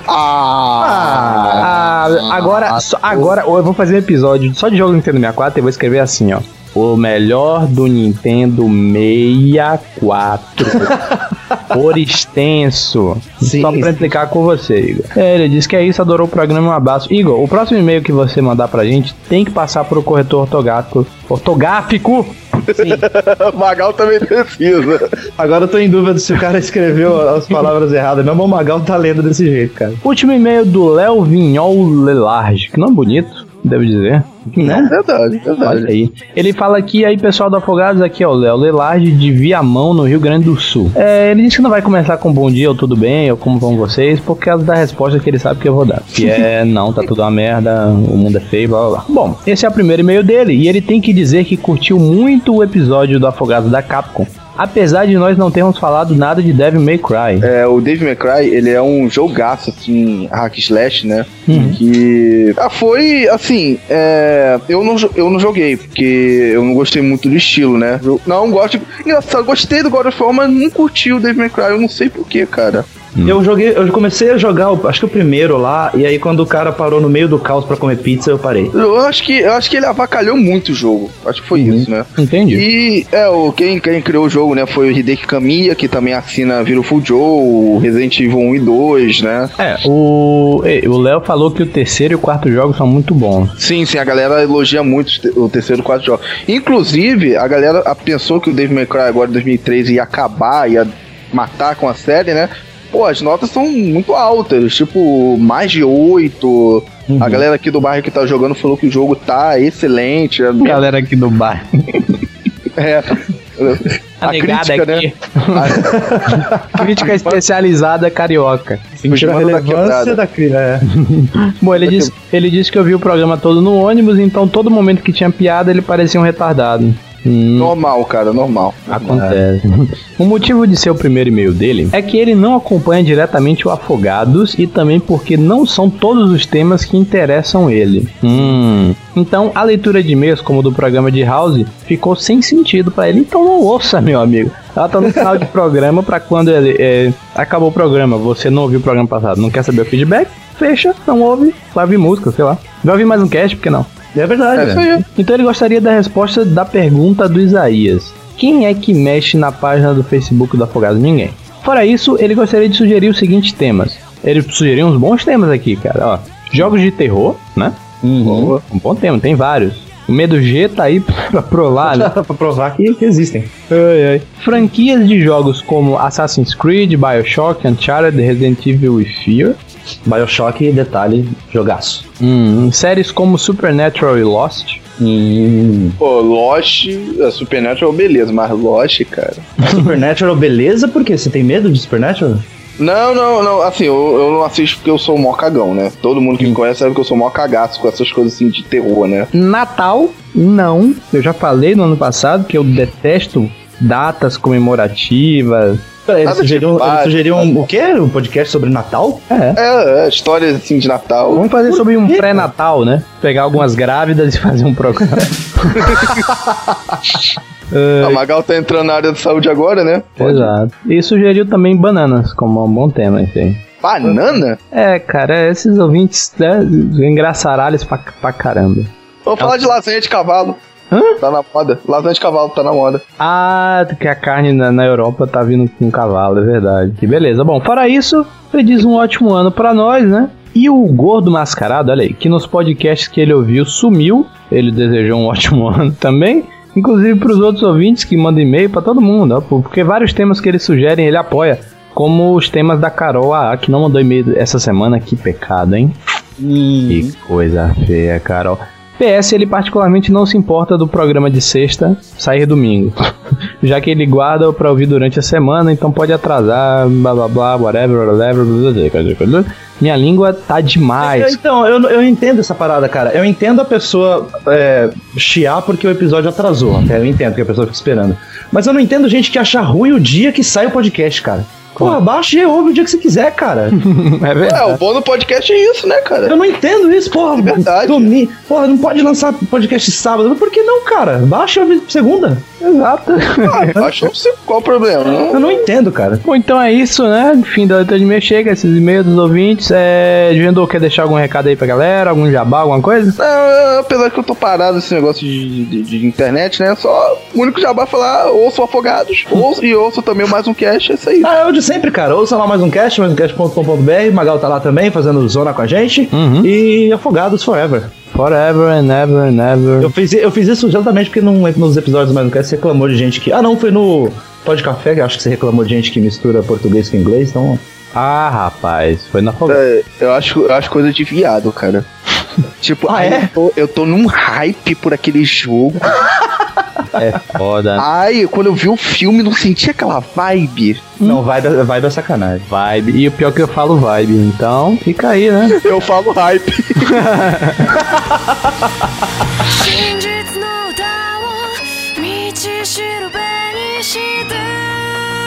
Ah, ah agora, só, agora eu vou fazer um episódio só de jogos Nintendo sessenta e quatro e vou escrever assim, ó. O melhor do Nintendo sessenta e quatro. Por extenso. Sim, só pra implicar com você, Igor. É, ele disse que é isso, adorou o programa, um abraço. Igor, o próximo e-mail que você mandar pra gente tem que passar pro corretor ortográfico. Ortográfico! Sim. Magal também precisa. Agora eu tô em dúvida se o cara escreveu as palavras erradas. Meu irmão Magal tá lendo desse jeito, cara. Último e-mail do Léo Vignol Lelarge. Que nome bonito, devo dizer. Né? Verdade, verdade. Olha aí. Ele fala aqui, aí pessoal do Afogados, aqui ó, o Léo Lelarge de Viamão, no Rio Grande do Sul. É, ele disse que não vai começar com bom dia ou tudo bem, ou como vão vocês, por causa da resposta que ele sabe que eu vou dar. Que é, não, tá tudo uma merda, o mundo é feio, blá blá blá. Bom, esse é o primeiro e-mail dele, e ele tem que dizer que curtiu muito o episódio do Afogados da Capcom, apesar de nós não termos falado nada de Devil May Cry. É, o Devil May Cry, ele é um jogaço, assim, hack slash, né? Uhum. Que ah, foi, assim, é, eu, não, eu não joguei, porque eu não gostei muito do estilo, né? Eu, não, gosto... Engraçado, gostei do God of War, mas não curti o Devil May Cry, eu não sei porquê, cara. Hum. Eu joguei, eu comecei a jogar, acho que o primeiro lá, e aí quando o cara parou no meio do caos pra comer pizza, eu parei. Eu acho que, eu acho que ele avacalhou muito o jogo. Acho que foi uhum. isso, né? Entendi. E é, o, quem, quem criou o jogo, né, foi o Hideki Kamiya, que também assina Beautiful Joe, Resident Evil um e dois, né? É, o o Léo falou que o terceiro e o quarto jogo são muito bons. Sim, sim, a galera elogia muito o terceiro e o quarto jogo. Inclusive, a galera pensou que o Devil May Cry agora em dois mil e treze ia acabar, ia matar com a série, né? Pô, as notas são muito altas, tipo, mais de oito. Uhum. A galera aqui do bairro que tá jogando falou que o jogo tá excelente. A galera aqui do bairro. É. A, a crítica, aqui. Né? A... crítica especializada carioca. Sentir a relevância da crítica. É. Bom, ele disse, ele disse que eu vi o programa todo no ônibus, então todo momento que tinha piada ele parecia um retardado. Hum. Normal, cara, normal. Acontece. O motivo de ser o primeiro e-mail dele é que ele não acompanha diretamente o Afogados e também porque não são todos os temas que interessam ele. Hum. Então, a leitura de e-mails, como do programa de House, ficou sem sentido pra ele. Então não ouça, meu amigo. Ela tá no final de programa pra quando ele é, acabou o programa. Você não ouviu o programa passado, não quer saber o feedback? Fecha, não ouve, vai ouvir música, sei lá. Vai ouvir mais um cast, por que não? É verdade, é, é. Então ele gostaria da resposta da pergunta do Isaías. Quem é que mexe na página do Facebook do Afogados? Ninguém. Fora isso, ele gostaria de sugerir os seguintes temas. Ele sugeriu uns bons temas aqui, cara. Ó, jogos de terror, né? Uhum. Um bom tema, tem vários. O Medo G tá aí pra provar, né? Pra provar que, que existem. Ai, ai. Franquias de jogos como Assassin's Creed, Bioshock, Uncharted, Resident Evil e Fear. Bioshock, detalhe, jogaço. Hum, séries como Supernatural e Lost. Hum. Pô, Lost, a Supernatural, beleza, mas Lost, cara. Supernatural, beleza? Por quê? Você tem medo de Supernatural? Não, não, não, assim, eu, eu não assisto porque eu sou mó cagão, né? Todo mundo que me conhece sabe que eu sou mó cagaço com essas coisas assim de terror, né? Natal, não. Eu já falei no ano passado que eu detesto datas comemorativas. Ele sugeriu, ele sugeriu um, o quê? Um podcast sobre Natal? É. É, é, histórias assim de Natal. Vamos fazer sobre um pré-Natal, né? Pegar algumas grávidas e fazer um programa. A Magal tá entrando na área de saúde agora, né? Pode. Exato. E sugeriu também bananas, como um bom tema, isso aí. Banana? É, cara, esses ouvintes, né, engraçaralhos pra, pra caramba. Vamos falar de lasanha de cavalo. Hã? Tá na moda. Lasanha de cavalo tá na moda. Ah, que a carne na, na Europa tá vindo com cavalo, é verdade. Que beleza. Bom, fora isso, ele diz um ótimo ano pra nós, né? E o Gordo Mascarado, olha aí, que nos podcasts que ele ouviu sumiu. Ele desejou um ótimo ano também. Inclusive pros outros ouvintes que mandam e-mail pra todo mundo, ó, porque vários temas que eles sugerem ele apoia. Como os temas da Carol A A, que não mandou e-mail essa semana. Que pecado, hein? Hum. Que coisa feia, Carol. P S, ele particularmente não se importa do programa de sexta sair domingo, já que ele guarda pra ouvir durante a semana, então pode atrasar, blá blá blá, whatever, whatever, blá, blá. Minha língua tá demais. Então, eu, eu entendo essa parada, cara. Eu entendo a pessoa é, chiar porque o episódio atrasou. Até eu entendo que a pessoa fica esperando. Mas eu não entendo gente que acha ruim o dia que sai o podcast, cara. Porra, baixa e ouve o dia que você quiser, cara. É verdade. É, o bom do podcast é isso, né, cara? Eu não entendo isso, porra. É verdade. Dormir. Porra, não pode lançar podcast sábado. Por que não, cara? Baixa e ouve segunda. Exato. Ah, baixa qual o problema? Eu não entendo, cara. Bom, então é isso, né? Fim da letra de e-mail chega, esses e-mails dos ouvintes. É... Vendedor, quer deixar algum recado aí pra galera? Algum jabá, alguma coisa? É, apesar que eu tô parado nesse negócio de, de, de internet, né? Só o único jabá é falar, ouço Afogados, ouço, e ouço também mais um cast, é isso aí. Ah, eu de sempre, cara. Ouça lá mais um cast, mais um cast ponto com ponto b r. Magal tá lá também, fazendo zona com a gente. Uhum. E Afogados Forever. Forever and ever and ever. Eu fiz, eu fiz isso exatamente porque num, nos episódios mais um cast você reclamou de gente que... Ah, não, foi no Pode Café, que acho que você reclamou de gente que mistura português com inglês, então... Ah, rapaz, foi na Afogado. É, eu acho, eu acho coisa de viado, cara. Tipo, ah, é? eu, tô, eu tô num hype por aquele jogo. É foda. Ai, quando eu vi o filme, não senti aquela vibe. Não, vibe, vibe é sacanagem. Vibe. E o pior é que eu falo vibe, então fica aí, né? Eu falo hype. ししるべにして